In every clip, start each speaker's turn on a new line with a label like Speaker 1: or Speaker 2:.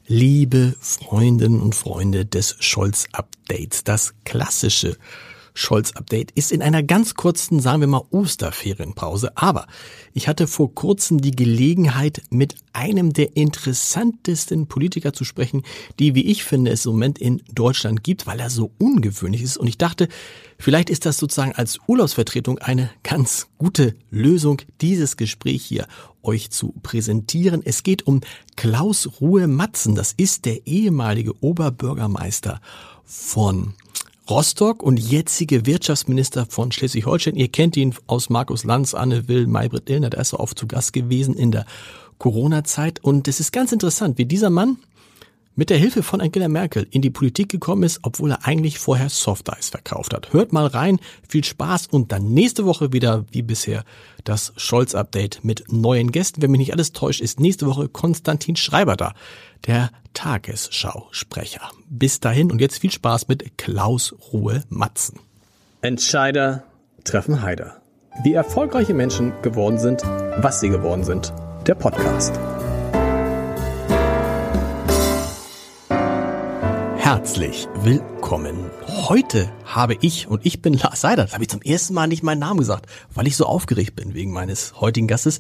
Speaker 1: Liebe Freundinnen und Freunde des Scholz-Updates, das klassische Scholz-Update ist in einer ganz kurzen, sagen wir mal, Osterferienpause. Aber ich hatte vor kurzem die Gelegenheit, mit einem der interessantesten Politiker zu sprechen, die, wie ich finde, es im Moment in Deutschland gibt, weil er so ungewöhnlich ist. Und ich dachte, vielleicht ist das sozusagen als Urlaubsvertretung eine ganz gute Lösung, dieses Gespräch hier euch zu präsentieren. Es geht um Klaus Ruhe-Matzen. Das ist der ehemalige Oberbürgermeister von Rostock und jetzige Wirtschaftsminister von Schleswig-Holstein. Ihr kennt ihn aus Markus Lanz, Anne Will, Maybrit Illner, da ist er oft zu Gast gewesen in der Corona-Zeit. Und es ist ganz interessant, wie dieser Mann mit der Hilfe von Angela Merkel in die Politik gekommen ist, obwohl er eigentlich vorher Softeis verkauft hat. Hört mal rein, viel Spaß und dann nächste Woche wieder, wie bisher, das Scholz-Update mit neuen Gästen. Wenn mich nicht alles täuscht, ist nächste Woche Konstantin Schreiber da, der Tagesschausprecher. Bis dahin und jetzt viel Spaß mit Klaus Ruhe-Matzen. Entscheider treffen Heider. Wie erfolgreiche Menschen geworden sind, was sie geworden sind. Der Podcast. Herzlich willkommen. Heute habe ich, und ich bin Lars Seider, das habe ich zum ersten Mal nicht meinen Namen gesagt, weil ich so aufgeregt bin wegen meines heutigen Gastes.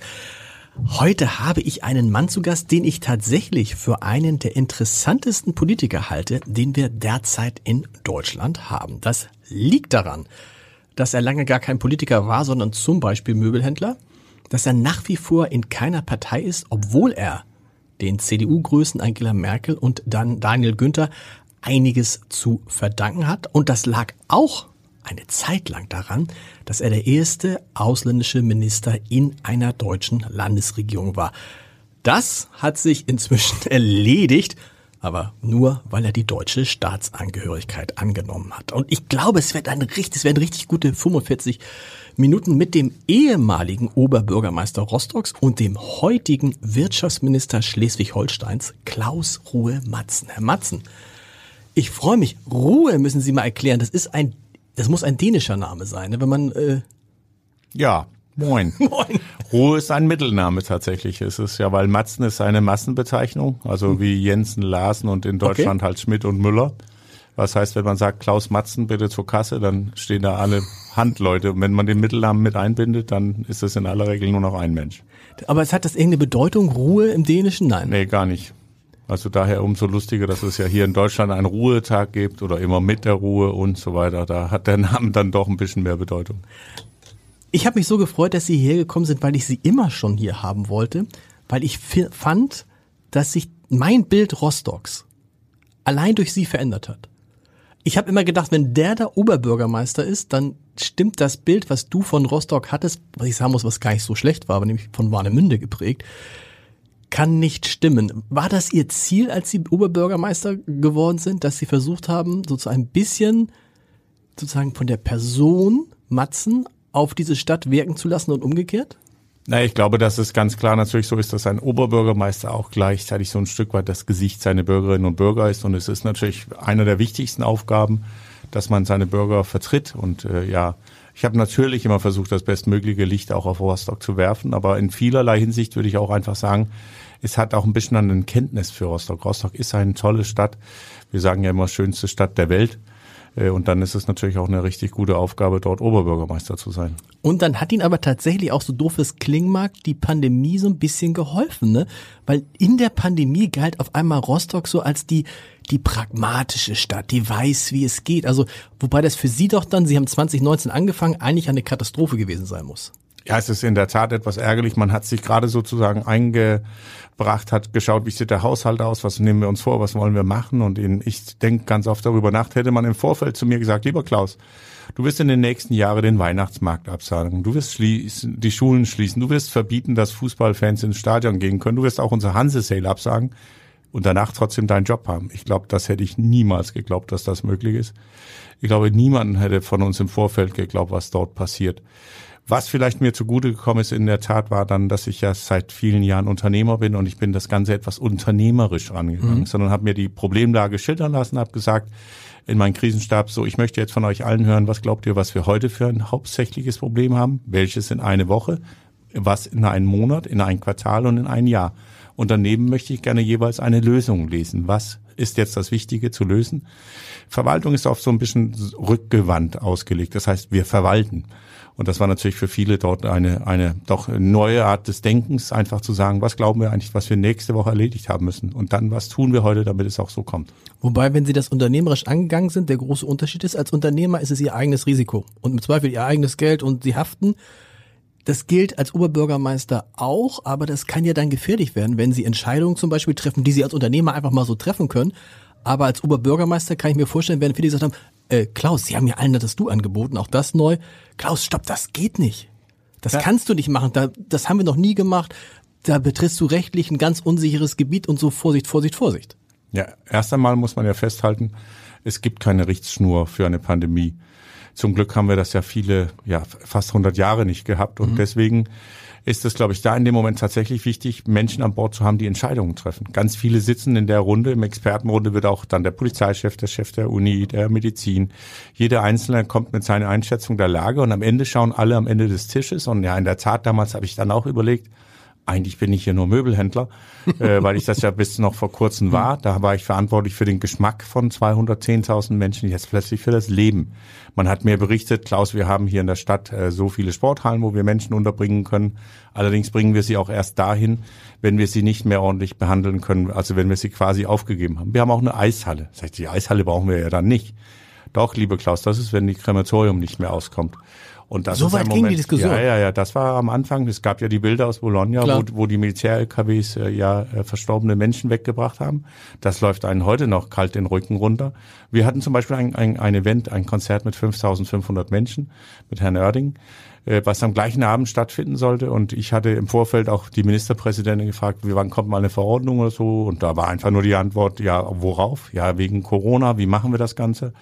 Speaker 1: Heute habe ich einen Mann zu Gast, den ich tatsächlich für einen der interessantesten Politiker halte, den wir derzeit in Deutschland haben. Das liegt daran, dass er lange gar kein Politiker war, sondern zum Beispiel Möbelhändler, dass er nach wie vor in keiner Partei ist, obwohl er den CDU-Größen Angela Merkel und dann Daniel Günther einiges zu verdanken hat. Und das lag auch eine Zeit lang daran, dass er der erste ausländische Minister in einer deutschen Landesregierung war. Das hat sich inzwischen erledigt, aber nur, weil er die deutsche Staatsangehörigkeit angenommen hat. Und ich glaube, es werden richtig gute 45 Minuten mit dem ehemaligen Oberbürgermeister Rostocks und dem heutigen Wirtschaftsminister Schleswig-Holsteins, Klaus Ruhe-Matzen. Herr Matzen, ich freue mich. Ruhe müssen Sie mal erklären. Das muss ein dänischer Name sein, ne? Wenn man
Speaker 2: Ja, moin.
Speaker 1: Moin.
Speaker 2: Ruhe ist ein Mittelname tatsächlich. Es ist ja, weil Matzen ist eine Massenbezeichnung, also wie Jensen, Larsen und in Deutschland halt Schmidt und Müller. Was heißt, wenn man sagt, Klaus Matzen bitte zur Kasse, dann stehen da alle Handleute. Und wenn man den Mittelnamen mit einbindet, dann ist es in aller Regel nur noch ein Mensch.
Speaker 1: Aber hat das irgendeine Bedeutung, Ruhe im Dänischen? Nein.
Speaker 2: Nee, gar nicht. Also daher umso lustiger, dass es ja hier in Deutschland einen Ruhetag gibt oder immer mit der Ruhe und so weiter. Da hat der Name dann doch ein bisschen mehr Bedeutung.
Speaker 1: Ich habe mich so gefreut, dass Sie hierher gekommen sind, weil ich Sie immer schon hier haben wollte, weil ich fand, dass sich mein Bild Rostocks allein durch Sie verändert hat. Ich habe immer gedacht, wenn der Oberbürgermeister ist, dann stimmt das Bild, was du von Rostock hattest, was ich sagen muss, was gar nicht so schlecht war, aber nämlich von Warnemünde geprägt, kann nicht stimmen. War das Ihr Ziel, als Sie Oberbürgermeister geworden sind, dass Sie versucht haben, sozusagen ein bisschen sozusagen von der Person Matzen auf diese Stadt wirken zu lassen und umgekehrt?
Speaker 2: Na, ich glaube, dass es ganz klar natürlich so ist, dass ein Oberbürgermeister auch gleichzeitig so ein Stück weit das Gesicht seiner Bürgerinnen und Bürger ist. Und es ist natürlich eine der wichtigsten Aufgaben, dass man seine Bürger vertritt. Und ich habe natürlich immer versucht, das bestmögliche Licht auch auf Rostock zu werfen. Aber in vielerlei Hinsicht würde ich auch einfach sagen, es hat auch ein bisschen an den Kenntnis für Rostock. Rostock ist eine tolle Stadt. Wir sagen ja immer, schönste Stadt der Welt. Und dann ist es natürlich auch eine richtig gute Aufgabe, dort Oberbürgermeister zu sein.
Speaker 1: Und dann hat Ihnen aber tatsächlich auch, so doof es klingen mag, die Pandemie so ein bisschen geholfen, ne? Weil in der Pandemie galt auf einmal Rostock so als die pragmatische Stadt, die weiß, wie es geht. Also, wobei das für Sie doch dann, Sie haben 2019 angefangen, eigentlich eine Katastrophe gewesen sein muss.
Speaker 2: Ja, es ist in der Tat etwas ärgerlich. Man hat sich gerade sozusagen eingebracht, hat geschaut, wie sieht der Haushalt aus, was nehmen wir uns vor, was wollen wir machen. Und ich denke ganz oft darüber nach, hätte man im Vorfeld zu mir gesagt, lieber Klaus, du wirst in den nächsten Jahren den Weihnachtsmarkt absagen, du wirst die Schulen schließen, du wirst verbieten, dass Fußballfans ins Stadion gehen können, du wirst auch unser Hanse-Sale absagen und danach trotzdem deinen Job haben. Ich glaube, das hätte ich niemals geglaubt, dass das möglich ist. Ich glaube, niemand hätte von uns im Vorfeld geglaubt, was dort passiert. Was vielleicht mir zugute gekommen ist in der Tat, war dann, dass ich ja seit vielen Jahren Unternehmer bin und ich bin das Ganze etwas unternehmerisch rangegangen, sondern habe mir die Problemlage schildern lassen, habe gesagt in meinen Krisenstab, so, ich möchte jetzt von euch allen hören, was glaubt ihr, was wir heute für ein hauptsächliches Problem haben, welches in eine Woche, was in einen Monat, in ein Quartal und in ein Jahr. Und daneben möchte ich gerne jeweils eine Lösung lesen. Was ist jetzt das Wichtige zu lösen? Verwaltung ist oft so ein bisschen rückgewandt ausgelegt. Das heißt, wir verwalten. Und das war natürlich für viele dort eine doch neue Art des Denkens, einfach zu sagen, was glauben wir eigentlich, was wir nächste Woche erledigt haben müssen? Und dann, was tun wir heute, damit es auch so kommt?
Speaker 1: Wobei, wenn Sie das unternehmerisch angegangen sind, der große Unterschied ist, als Unternehmer ist es Ihr eigenes Risiko und im Zweifel Ihr eigenes Geld und Sie haften. Das gilt als Oberbürgermeister auch, aber das kann ja dann gefährlich werden, wenn Sie Entscheidungen zum Beispiel treffen, die Sie als Unternehmer einfach mal so treffen können. Aber als Oberbürgermeister kann ich mir vorstellen, werden viele gesagt haben, Klaus, Sie haben ja allen das Du angeboten, auch das neu. Klaus, stopp, das geht nicht. Das kannst du nicht machen. Das haben wir noch nie gemacht. Da betrittst du rechtlich ein ganz unsicheres Gebiet und so Vorsicht, Vorsicht, Vorsicht.
Speaker 2: Ja, erst einmal muss man ja festhalten, es gibt keine Richtschnur für eine Pandemie. Zum Glück haben wir das ja fast 100 Jahre nicht gehabt und deswegen ist es, glaube ich, da in dem Moment tatsächlich wichtig, Menschen an Bord zu haben, die Entscheidungen treffen. Ganz viele sitzen in der Runde, im Expertenrunde wird auch dann der Polizeichef, der Chef der Uni, der Medizin. Jeder Einzelne kommt mit seiner Einschätzung der Lage und am Ende schauen alle am Ende des Tisches. Und ja, in der Tat, damals habe ich dann auch überlegt, eigentlich bin ich hier nur Möbelhändler, weil ich das ja bis noch vor kurzem war. Da war ich verantwortlich für den Geschmack von 210.000 Menschen, jetzt plötzlich für das Leben. Man hat mir berichtet, Klaus, wir haben hier in der Stadt so viele Sporthallen, wo wir Menschen unterbringen können. Allerdings bringen wir sie auch erst dahin, wenn wir sie nicht mehr ordentlich behandeln können, also wenn wir sie quasi aufgegeben haben. Wir haben auch eine Eishalle. Das heißt, die Eishalle brauchen wir ja dann nicht. Doch, liebe Klaus, das ist, wenn die Krematorium nicht mehr auskommt. Und das
Speaker 1: so
Speaker 2: ist
Speaker 1: weit ging die Diskussion.
Speaker 2: Ja, das war am Anfang. Es gab ja die Bilder aus Bologna, wo die Militär-LKWs verstorbene Menschen weggebracht haben. Das läuft einen heute noch kalt den Rücken runter. Wir hatten zum Beispiel ein Event, ein Konzert mit 5.500 Menschen mit Herrn Oerding, was am gleichen Abend stattfinden sollte. Und ich hatte im Vorfeld auch die Ministerpräsidentin gefragt, wann kommt mal eine Verordnung oder so. Und da war einfach nur die Antwort, ja, worauf? Ja, wegen Corona, wie machen wir das Ganze?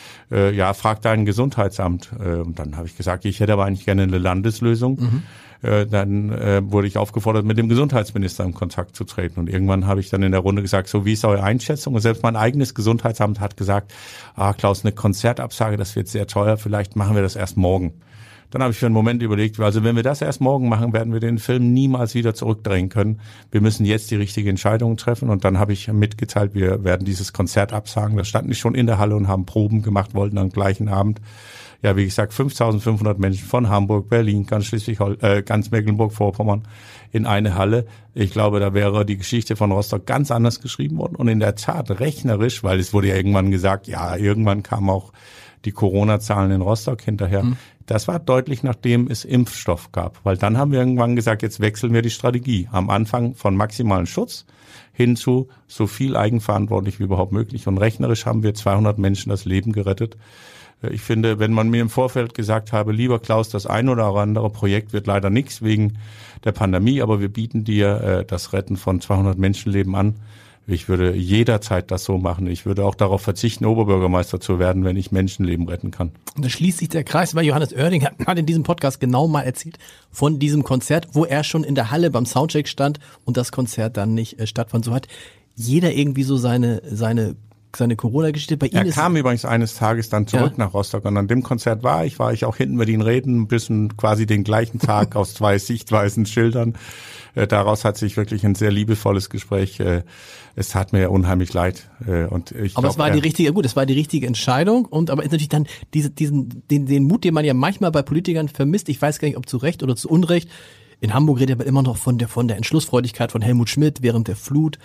Speaker 2: Frag dein Gesundheitsamt. Und dann habe ich gesagt, ich hätte aber eigentlich gerne eine Landeslösung. Dann wurde ich aufgefordert, mit dem Gesundheitsminister in Kontakt zu treten. Und irgendwann habe ich dann in der Runde gesagt, so, wie ist eure Einschätzung? Und selbst mein eigenes Gesundheitsamt hat gesagt, Klaus, eine Konzertabsage, das wird sehr teuer, vielleicht machen wir das erst morgen. Dann habe ich für einen Moment überlegt, also wenn wir das erst morgen machen, werden wir den Film niemals wieder zurückdrehen können. Wir müssen jetzt die richtige Entscheidung treffen. Und dann habe ich mitgeteilt, wir werden dieses Konzert absagen. Da standen die schon in der Halle und haben Proben gemacht, wollten am gleichen Abend, ja, wie gesagt, 5.500 Menschen von Hamburg, Berlin, ganz Mecklenburg-Vorpommern in eine Halle. Ich glaube, da wäre die Geschichte von Rostock ganz anders geschrieben worden. Und in der Tat rechnerisch, weil es wurde ja irgendwann gesagt, ja, irgendwann kamen auch die Corona-Zahlen in Rostock hinterher. Das war deutlich, nachdem es Impfstoff gab. Weil dann haben wir irgendwann gesagt, jetzt wechseln wir die Strategie. Am Anfang von maximalen Schutz hin zu so viel eigenverantwortlich wie überhaupt möglich. Und rechnerisch haben wir 200 Menschen das Leben gerettet. Ich finde, wenn man mir im Vorfeld gesagt habe, lieber Klaus, das ein oder andere Projekt wird leider nichts wegen der Pandemie, aber wir bieten dir das Retten von 200 Menschenleben an. Ich würde jederzeit das so machen. Ich würde auch darauf verzichten, Oberbürgermeister zu werden, wenn ich Menschenleben retten kann.
Speaker 1: Und da schließt sich der Kreis, weil Johannes Oerding hat in diesem Podcast genau mal erzählt von diesem Konzert, wo er schon in der Halle beim Soundcheck stand und das Konzert dann nicht stattfand. So hat jeder irgendwie so seine Corona-Geschichte. Bei Ihnen
Speaker 2: er kam übrigens eines Tages dann zurück nach Rostock und an dem Konzert war ich auch hinten mit Ihnen reden, ein bisschen quasi den gleichen Tag aus 2 Sichtweisen schildern. Daraus hat sich wirklich ein sehr liebevolles Gespräch. Es tat mir unheimlich leid. Und ich
Speaker 1: aber es war es war die richtige Entscheidung. Aber ist natürlich dann den Mut, den man ja manchmal bei Politikern vermisst. Ich weiß gar nicht, ob zu Recht oder zu Unrecht. In Hamburg redet man immer noch von der Entschlussfreudigkeit von Helmut Schmidt während der Flut.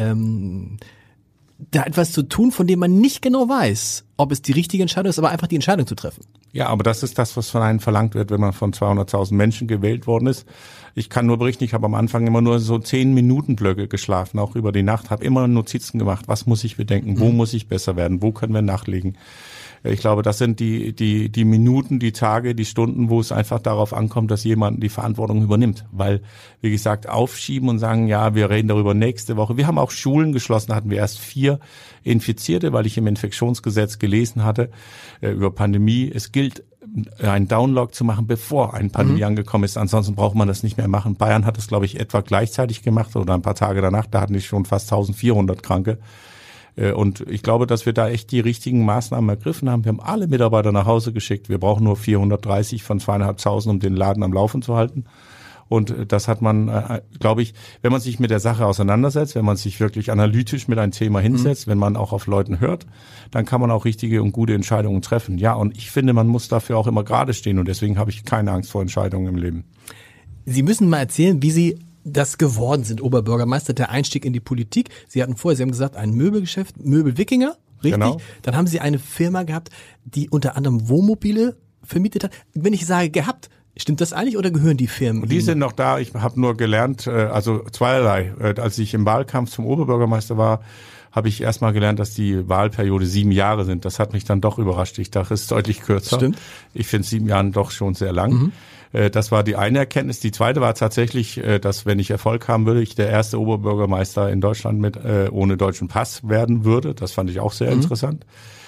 Speaker 1: Da etwas zu tun, von dem man nicht genau weiß, ob es die richtige Entscheidung ist, aber einfach die Entscheidung zu treffen.
Speaker 2: Ja, aber das ist das, was von einem verlangt wird, wenn man von 200.000 Menschen gewählt worden ist. Ich kann nur berichten, ich habe am Anfang immer nur so 10-Minuten-Blöcke geschlafen, auch über die Nacht, habe immer Notizen gemacht, was muss ich bedenken, wo muss ich besser werden, wo können wir nachlegen. Ich glaube, das sind die Minuten, die Tage, die Stunden, wo es einfach darauf ankommt, dass jemand die Verantwortung übernimmt. Weil, wie gesagt, aufschieben und sagen, ja, wir reden darüber nächste Woche. Wir haben auch Schulen geschlossen, da hatten wir erst 4 Infizierte, weil ich im Infektionsgesetz gelesen hatte über Pandemie. Es gilt, einen Download zu machen, bevor eine Pandemie angekommen ist. Ansonsten braucht man das nicht mehr machen. Bayern hat das, glaube ich, etwa gleichzeitig gemacht oder ein paar Tage danach. Da hatten die schon fast 1.400 Kranke. Und ich glaube, dass wir da echt die richtigen Maßnahmen ergriffen haben. Wir haben alle Mitarbeiter nach Hause geschickt. Wir brauchen nur 430 von 2.500, um den Laden am Laufen zu halten. Und das hat man, glaube ich, wenn man sich mit der Sache auseinandersetzt, wenn man sich wirklich analytisch mit einem Thema hinsetzt, wenn man auch auf Leuten hört, dann kann man auch richtige und gute Entscheidungen treffen. Ja, und ich finde, man muss dafür auch immer gerade stehen und deswegen habe ich keine Angst vor Entscheidungen im Leben.
Speaker 1: Sie müssen mal erzählen, wie Sie das geworden sind, Oberbürgermeister, der Einstieg in die Politik. Sie hatten vorher, Sie haben gesagt, ein Möbelgeschäft, Möbelwikinger, richtig? Genau. Dann haben Sie eine Firma gehabt, die unter anderem Wohnmobile vermietet hat. Wenn ich sage gehabt, stimmt das eigentlich oder gehören die Firmen?
Speaker 2: Die sind noch da. Ich habe nur gelernt, also zweierlei. Als ich im Wahlkampf zum Oberbürgermeister war, habe ich erstmal gelernt, dass die Wahlperiode 7 Jahre sind. Das hat mich dann doch überrascht. Ich dachte, es ist deutlich kürzer.
Speaker 1: Stimmt.
Speaker 2: Ich finde 7 Jahre doch schon sehr lang. Das war die eine Erkenntnis. Die zweite war tatsächlich, dass wenn ich Erfolg haben würde, ich der erste Oberbürgermeister in Deutschland mit ohne deutschen Pass werden würde. Das fand ich auch sehr interessant.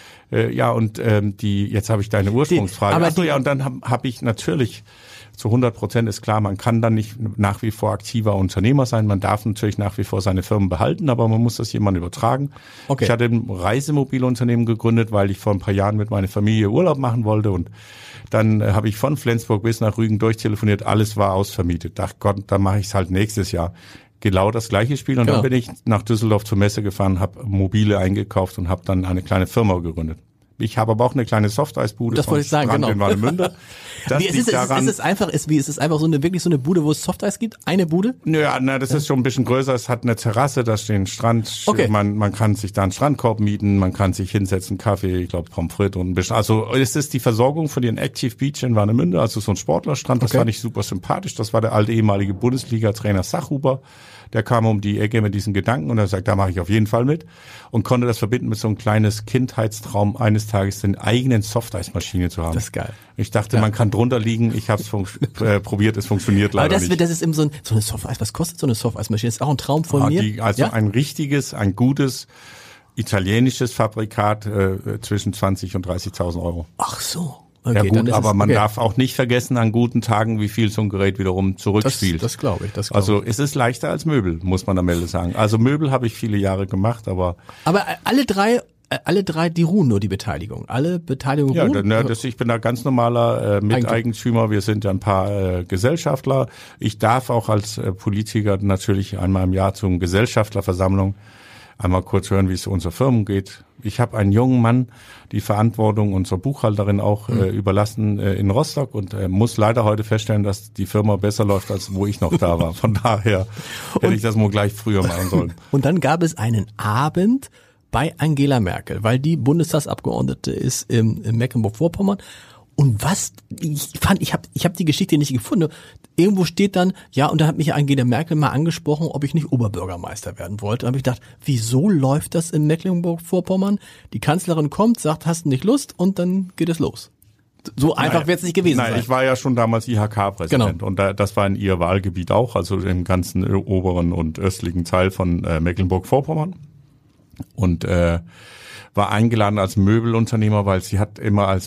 Speaker 2: Ja, und jetzt habe ich deine Ursprungsfrage. Und dann habe ich natürlich zu 100% ist klar, man kann dann nicht nach wie vor aktiver Unternehmer sein. Man darf natürlich nach wie vor seine Firmen behalten, aber man muss das jemandem übertragen. Okay. Ich hatte ein Reisemobilunternehmen gegründet, weil ich vor ein paar Jahren mit meiner Familie Urlaub machen wollte und dann habe ich von Flensburg bis nach Rügen durchtelefoniert, alles war ausvermietet. Dachte Gott, dann mache ich es halt nächstes Jahr. Genau das gleiche Spiel und dann bin ich nach Düsseldorf zur Messe gefahren, habe Mobile eingekauft und habe dann eine kleine Firma gegründet. Ich habe aber auch eine kleine Softeisbude.
Speaker 1: Das wollte ich sagen, genau.
Speaker 2: In Warnemünde.
Speaker 1: Ist es einfach so eine Bude, wo es Softeis gibt? Eine Bude?
Speaker 2: Ja, das ist schon ein bisschen größer. Es hat eine Terrasse, da steht ein Strand.
Speaker 1: Okay.
Speaker 2: Man kann sich da einen Strandkorb mieten, man kann sich hinsetzen, Kaffee, ich glaube Pommes frites und ein bisschen. Also es ist die Versorgung von den Active Beach in Warnemünde, also so ein Sportlerstrand. Das fand ich super sympathisch. Das war der alte ehemalige Bundesliga-Trainer Sachhuber. Der kam um die Ecke mit diesen Gedanken und er sagt, da mache ich auf jeden Fall mit und konnte das verbinden mit so einem kleines Kindheitstraum, eines Tages eine eigenen Softeismaschine zu haben.
Speaker 1: Das ist geil.
Speaker 2: Ich dachte, man kann drunter liegen. Ich habe es probiert, es funktioniert leider nicht.
Speaker 1: Aber das ist eben so eine Softeis. Was kostet so eine Softeismaschine? Das ist auch ein Traum von mir.
Speaker 2: Ein gutes italienisches Fabrikat zwischen 20.000 und 30.000 Euro.
Speaker 1: Ach so. Okay,
Speaker 2: ja gut, aber man darf auch nicht vergessen an guten Tagen, wie viel so ein Gerät wiederum zurückspielt.
Speaker 1: Das glaube ich.
Speaker 2: Also es ist leichter als Möbel, muss man am Ende sagen. Also Möbel habe ich viele Jahre gemacht, aber
Speaker 1: alle drei, die ruhen nur die Beteiligung. Alle Beteiligungen ruhen?
Speaker 2: Ja, ich bin da ganz normaler Miteigentümer. Wir sind ja ein paar Gesellschaftler. Ich darf auch als Politiker natürlich einmal im Jahr zur Gesellschafterversammlung einmal kurz hören, wie es unserer Firmen geht. Ich habe einen jungen Mann die Verantwortung unserer Buchhalterin auch überlassen in Rostock und muss leider heute feststellen, dass die Firma besser läuft, als wo ich noch da war. Von daher hätte ich das mal gleich früher machen sollen.
Speaker 1: Und dann gab es einen Abend bei Angela Merkel, weil die Bundestagsabgeordnete ist in Mecklenburg-Vorpommern. Und ich habe die Geschichte nicht gefunden. Irgendwo steht dann, ja, und da hat mich Angela Merkel mal angesprochen, ob ich nicht Oberbürgermeister werden wollte. Da habe ich gedacht, wieso läuft das in Mecklenburg-Vorpommern? Die Kanzlerin kommt, sagt, hast du nicht Lust? Und dann geht es los. So einfach wird es nicht gewesen sein.
Speaker 2: Nein, ich war ja schon damals IHK-Präsident. Genau. Und das war in ihr Wahlgebiet auch, also im ganzen oberen und östlichen Teil von Mecklenburg-Vorpommern. Und war eingeladen als Möbelunternehmer, weil sie hat immer als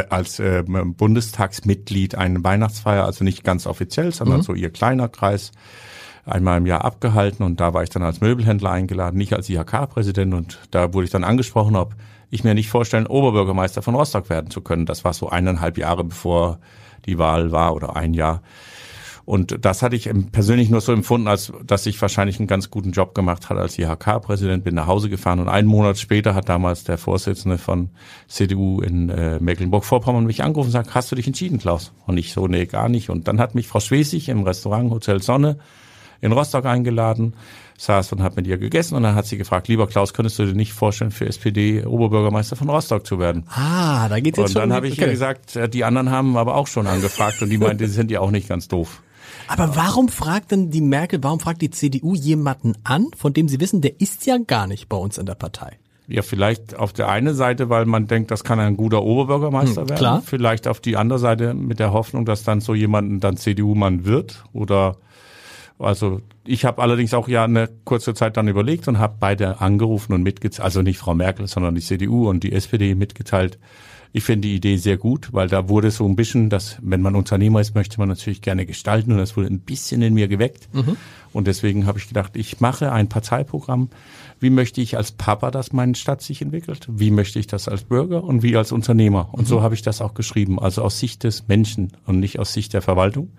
Speaker 2: Bundestagsmitglied eine Weihnachtsfeier, also nicht ganz offiziell, sondern so ihr kleiner Kreis, einmal im Jahr abgehalten und da war ich dann als Möbelhändler eingeladen, nicht als IHK-Präsident und da wurde ich dann angesprochen, ob ich mir nicht vorstellen, Oberbürgermeister von Rostock werden zu können. Das war so 1,5 Jahre bevor die Wahl war oder 1 Jahr. Und das hatte ich persönlich nur so empfunden, als dass ich wahrscheinlich einen ganz guten Job gemacht habe als IHK-Präsident, bin nach Hause gefahren und einen Monat später hat damals der Vorsitzende von CDU in Mecklenburg-Vorpommern mich angerufen und gesagt, hast du dich entschieden, Klaus? Und ich so, nee, gar nicht. Und dann hat mich Frau Schwesig im Restaurant Hotel Sonne in Rostock eingeladen, saß und hat mit ihr gegessen und dann hat sie gefragt, lieber Klaus, könntest du dir nicht vorstellen, für SPD Oberbürgermeister von Rostock zu werden?
Speaker 1: Ah, da geht's jetzt schon.
Speaker 2: Und dann habe ich ihr gesagt, die anderen haben aber auch schon angefragt und die meinte, die sind ja auch nicht ganz doof.
Speaker 1: Aber warum fragt denn die Merkel, warum fragt die CDU jemanden an, von dem sie wissen, der ist ja gar nicht bei uns in der Partei?
Speaker 2: Ja, vielleicht auf der einen Seite, weil man denkt, das kann ein guter Oberbürgermeister werden.
Speaker 1: Klar.
Speaker 2: Vielleicht auf die andere Seite mit der Hoffnung, dass dann so jemand dann CDU-Mann wird oder also ich habe allerdings auch ja eine kurze Zeit dann überlegt und habe beide angerufen und mitgeteilt, also nicht Frau Merkel, sondern die CDU und die SPD mitgeteilt. Ich finde die Idee sehr gut, weil da wurde so ein bisschen, dass wenn man Unternehmer ist, möchte man natürlich gerne gestalten und das wurde ein bisschen in mir geweckt. Und deswegen habe ich gedacht, ich mache ein Parteiprogramm. Wie möchte ich als Papa, dass meine Stadt sich entwickelt? Wie möchte ich das als Bürger und wie als Unternehmer? Und so habe ich das auch geschrieben, also aus Sicht des Menschen und nicht aus Sicht der Verwaltung.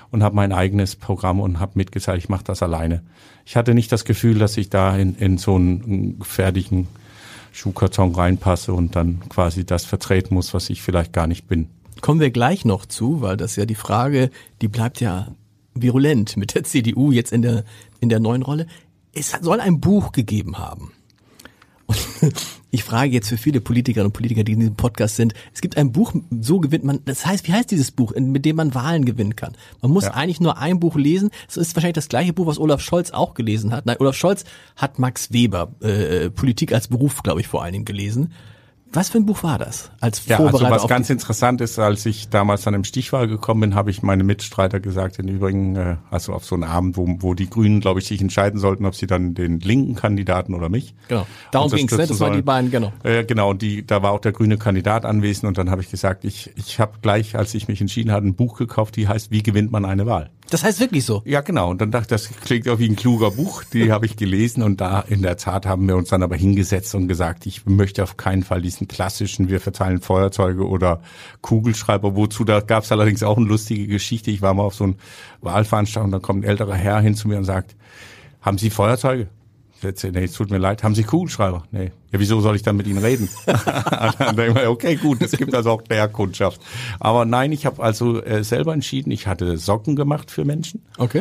Speaker 2: und habe mein eigenes Programm und habe mitgeteilt, ich mache das alleine. Ich hatte nicht das Gefühl, dass ich da in so einen fertigen Schuhkarton reinpasse und dann quasi das vertreten muss, was ich vielleicht gar nicht bin.
Speaker 1: Kommen wir gleich noch zu, weil das ja die Frage, die bleibt ja virulent mit der CDU jetzt in der neuen Rolle. Es soll ein Buch gegeben haben. Und ich frage jetzt für viele Politikerinnen und Politiker, die in diesem Podcast sind, es gibt ein Buch, so gewinnt man, das heißt, wie heißt dieses Buch, mit dem man Wahlen gewinnen kann? Man muss eigentlich nur ein Buch lesen. Es ist wahrscheinlich das gleiche Buch, was Olaf Scholz auch gelesen hat. Nein, Olaf Scholz hat Max Weber, Politik als Beruf, glaube ich, vor allen Dingen gelesen. Was für ein Buch war das? Als Vorbereiter
Speaker 2: also was ganz interessant ist, als ich damals dann im Stichwahl gekommen bin, habe ich meine Mitstreiter gesagt, im Übrigen, also auf so einen Abend, wo die Grünen, glaube ich, sich entscheiden sollten, ob sie dann den linken Kandidaten oder mich.
Speaker 1: Genau. Darum ging's, ne? Das waren die beiden, genau.
Speaker 2: Genau, und da war auch der grüne Kandidat anwesend und dann habe ich gesagt, ich habe gleich, als ich mich entschieden hatte, ein Buch gekauft, die heißt, wie gewinnt man eine Wahl?
Speaker 1: Das heißt wirklich so?
Speaker 2: Ja, genau. Und dann dachte ich, das klingt auch wie ein kluger Buch. Die habe ich gelesen und da in der Tat haben wir uns dann aber hingesetzt und gesagt, ich möchte auf keinen Fall diesen klassischen, wir verteilen Feuerzeuge oder Kugelschreiber, da gab es allerdings auch eine lustige Geschichte. Ich war mal auf so einer Wahlveranstaltung, da kommt ein älterer Herr hin zu mir und sagt, haben Sie Feuerzeuge? Nee, es tut mir leid. Haben Sie Kugelschreiber? Nee. Ja, wieso soll ich dann mit Ihnen reden? Dann denke ich, okay, gut, es gibt also auch der Kundschaft. Aber nein, ich habe also selber entschieden, ich hatte Socken gemacht für Menschen.
Speaker 1: Okay.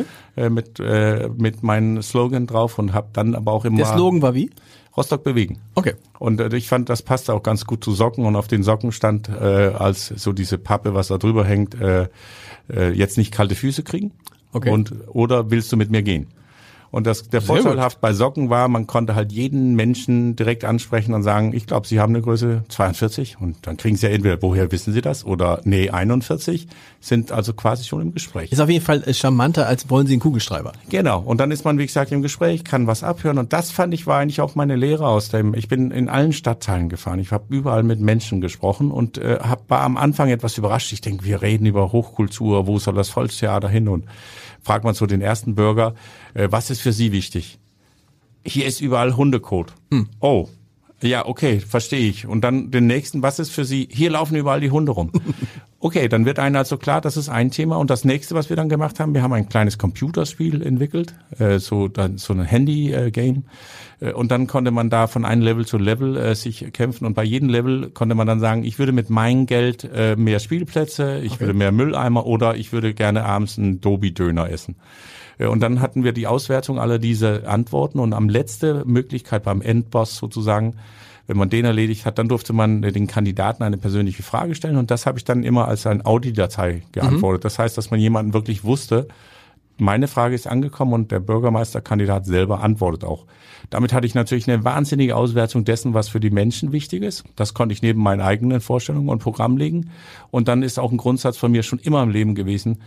Speaker 2: Mit meinem Slogan drauf und habe dann aber auch immer...
Speaker 1: Der Slogan war wie?
Speaker 2: Rostock bewegen.
Speaker 1: Okay.
Speaker 2: Und ich fand, das passte auch ganz gut zu Socken und auf den Socken stand als so diese Pappe, was da drüber hängt, jetzt nicht kalte Füße kriegen.
Speaker 1: Okay.
Speaker 2: Oder willst du mit mir gehen? Und der Vorteilhaft bei Socken war, man konnte halt jeden Menschen direkt ansprechen und sagen, ich glaube, Sie haben eine Größe 42 und dann kriegen Sie ja entweder, woher wissen Sie das? Oder nee, 41, sind also quasi schon im Gespräch.
Speaker 1: Ist auf jeden Fall charmanter, als wollen Sie einen Kugelschreiber.
Speaker 2: Genau, und dann ist man, wie gesagt, im Gespräch, kann was abhören und das fand ich war eigentlich auch meine Lehre ich bin in allen Stadtteilen gefahren, ich habe überall mit Menschen gesprochen und war am Anfang etwas überrascht. Ich denke, wir reden über Hochkultur, wo soll das Volkstheater hin und fragt man so den ersten Bürger, was ist für Sie wichtig? Hier ist überall Hundekot. Oh, ja, okay, verstehe ich. Und dann den nächsten, was ist für Sie? Hier laufen überall die Hunde rum. Okay, dann wird einem also klar, das ist ein Thema. Und das nächste, was wir dann gemacht haben, wir haben ein kleines Computerspiel entwickelt, so ein Handy-Game. Und dann konnte man da von einem Level zu Level sich kämpfen. Und bei jedem Level konnte man dann sagen, ich würde mit meinem Geld mehr Spielplätze, ich würde mehr Mülleimer oder ich würde gerne abends einen Dobi-Döner essen. Und dann hatten wir die Auswertung aller dieser Antworten und am letzte Möglichkeit beim Endboss sozusagen, wenn man den erledigt hat, dann durfte man den Kandidaten eine persönliche Frage stellen und das habe ich dann immer als eine Audi-Datei geantwortet. Das heißt, dass man jemanden wirklich wusste, meine Frage ist angekommen und der Bürgermeisterkandidat selber antwortet auch. Damit hatte ich natürlich eine wahnsinnige Auswertung dessen, was für die Menschen wichtig ist. Das konnte ich neben meinen eigenen Vorstellungen und Programm legen. Und dann ist auch ein Grundsatz von mir schon immer im Leben gewesen,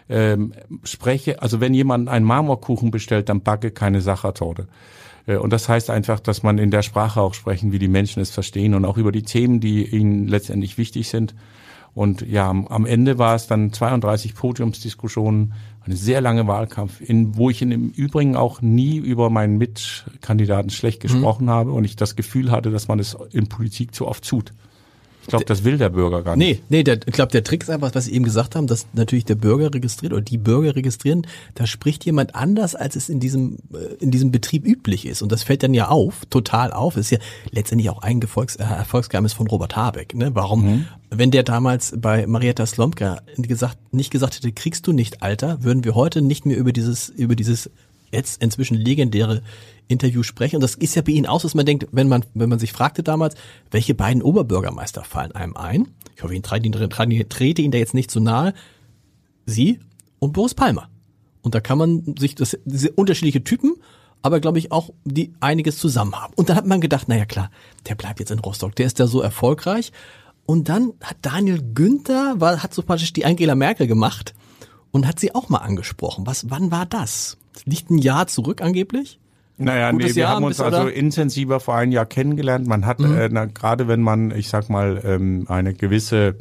Speaker 2: also wenn jemand einen Marmorkuchen bestellt, dann backe keine Sachertorte. Und das heißt einfach, dass man in der Sprache auch sprechen, wie die Menschen es verstehen und auch über die Themen, die ihnen letztendlich wichtig sind. Und ja, am Ende war es dann 32 Podiumsdiskussionen, eine sehr lange Wahlkampf, wo ich im Übrigen auch nie über meinen Mitkandidaten schlecht gesprochen habe und ich das Gefühl hatte, dass man es in Politik zu oft tut. Ich glaube, das will der Bürger gar nicht.
Speaker 1: Nee, ich glaube, der Trick ist einfach, was Sie eben gesagt haben, dass natürlich der Bürger registriert oder die Bürger registrieren, da spricht jemand anders, als es in diesem Betrieb üblich ist. Und das fällt dann ja total auf. Das ist ja letztendlich auch ein Erfolgsgeheimnis von Robert Habeck. Ne? Warum, wenn der damals bei Marietta Slomka nicht gesagt hätte, kriegst du nicht, Alter, würden wir heute nicht mehr über dieses jetzt inzwischen legendäre Interview sprechen. Und das ist ja bei Ihnen aus, dass man denkt, wenn man sich fragte damals, welche beiden Oberbürgermeister fallen einem ein? Ich hoffe, ich trete Ihnen da jetzt nicht zu nahe. Sie und Boris Palmer. Und da kann man sich diese unterschiedliche Typen, aber glaube ich auch, die einiges zusammen haben. Und dann hat man gedacht, naja klar, der bleibt jetzt in Rostock, der ist da so erfolgreich. Und dann hat Daniel Günther, hat so praktisch die Angela Merkel gemacht und hat sie auch mal angesprochen. Wann war das? Das liegt ein Jahr zurück angeblich?
Speaker 2: Naja, wir haben uns also intensiver vor einem Jahr kennengelernt. Man hat, gerade wenn man, ich sag mal, eine gewisse,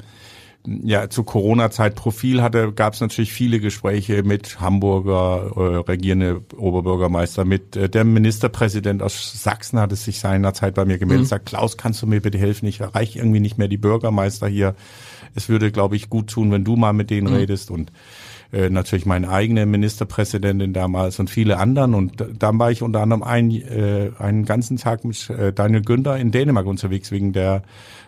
Speaker 2: zu Corona-Zeit Profil hatte, gab es natürlich viele Gespräche mit Hamburger, regierende Oberbürgermeister, mit dem Ministerpräsident aus Sachsen hat es sich seinerzeit bei mir gemeldet, sagt, Klaus, kannst du mir bitte helfen? Ich erreiche irgendwie nicht mehr die Bürgermeister hier. Es würde, glaube ich, gut tun, wenn du mal mit denen redest und natürlich meine eigene Ministerpräsidentin damals und viele anderen. Und dann war ich unter anderem einen ganzen Tag mit Daniel Günther in Dänemark unterwegs wegen der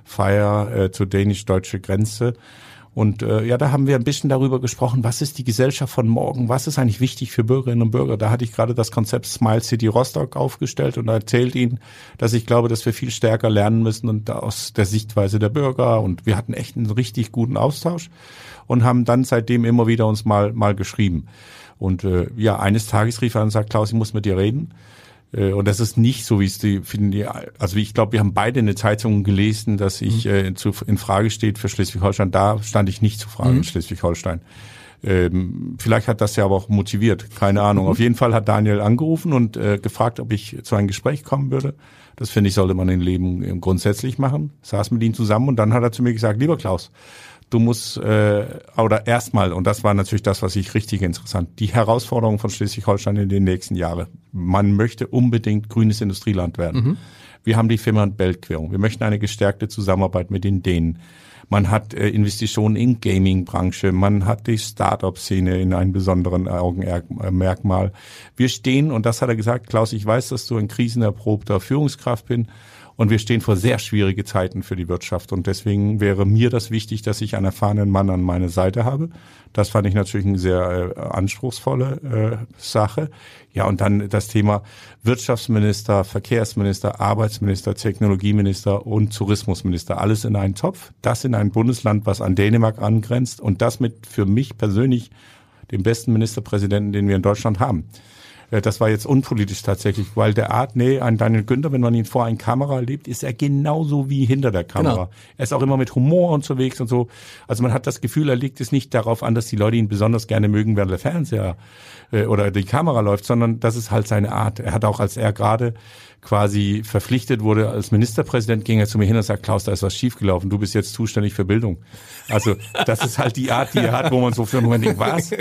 Speaker 2: Feier zur dänisch-deutschen Grenze. Und da haben wir ein bisschen darüber gesprochen, was ist die Gesellschaft von morgen, was ist eigentlich wichtig für Bürgerinnen und Bürger. Da hatte ich gerade das Konzept Smile City Rostock aufgestellt und erzählt ihnen, dass ich glaube, dass wir viel stärker lernen müssen und aus der Sichtweise der Bürger. Und wir hatten echt einen richtig guten Austausch und haben dann seitdem immer wieder uns mal geschrieben. Und eines Tages rief er an und sagt, Klaus, ich muss mit dir reden. Und das ist nicht so, wie es die finden. Also ich glaube, wir haben beide in den Zeitungen gelesen, dass ich in Frage steht für Schleswig-Holstein. Da stand ich nicht zu Frage in Schleswig-Holstein. Vielleicht hat das ja aber auch motiviert, keine Ahnung. Auf jeden Fall hat Daniel angerufen und gefragt, ob ich zu einem Gespräch kommen würde. Das finde ich, sollte man im Leben grundsätzlich machen. Saß mit ihm zusammen und dann hat er zu mir gesagt, lieber Klaus, du musst, oder erstmal, und das war natürlich das, was ich richtig interessant, die Herausforderung von Schleswig-Holstein in den nächsten Jahren. Man möchte unbedingt grünes Industrieland werden. Wir haben die Fehmarn-Belt-Querung. Wir möchten eine gestärkte Zusammenarbeit mit den Dänen. Man hat Investitionen in Gaming-Branche. Man hat die Start-up-Szene in einem besonderen Augenmerkmal. Wir stehen, und das hat er gesagt, Klaus, ich weiß, dass du ein krisenerprobter Führungskraft bist. Und wir stehen vor sehr schwierige Zeiten für die Wirtschaft. Und deswegen wäre mir das wichtig, dass ich einen erfahrenen Mann an meiner Seite habe. Das fand ich natürlich eine sehr anspruchsvolle Sache. Ja, und dann das Thema Wirtschaftsminister, Verkehrsminister, Arbeitsminister, Technologieminister und Tourismusminister. Alles in einen Topf. Das in ein Bundesland, was an Dänemark angrenzt. Und das mit für mich persönlich dem besten Ministerpräsidenten, den wir in Deutschland haben. Das war jetzt unpolitisch tatsächlich, weil ein Daniel Günther, wenn man ihn vor einer Kamera erlebt, ist er genauso wie hinter der Kamera. Genau. Er ist auch immer mit Humor unterwegs und so. Also man hat das Gefühl, er legt es nicht darauf an, dass die Leute ihn besonders gerne mögen, weil der Fernseher oder die Kamera läuft, sondern das ist halt seine Art. Er hat auch, als er gerade quasi verpflichtet wurde als Ministerpräsident, ging er zu mir hin und sagt, Klaus, da ist was schiefgelaufen, du bist jetzt zuständig für Bildung. Also das ist halt die Art, die er hat, wo man so für einen Moment denkt, was?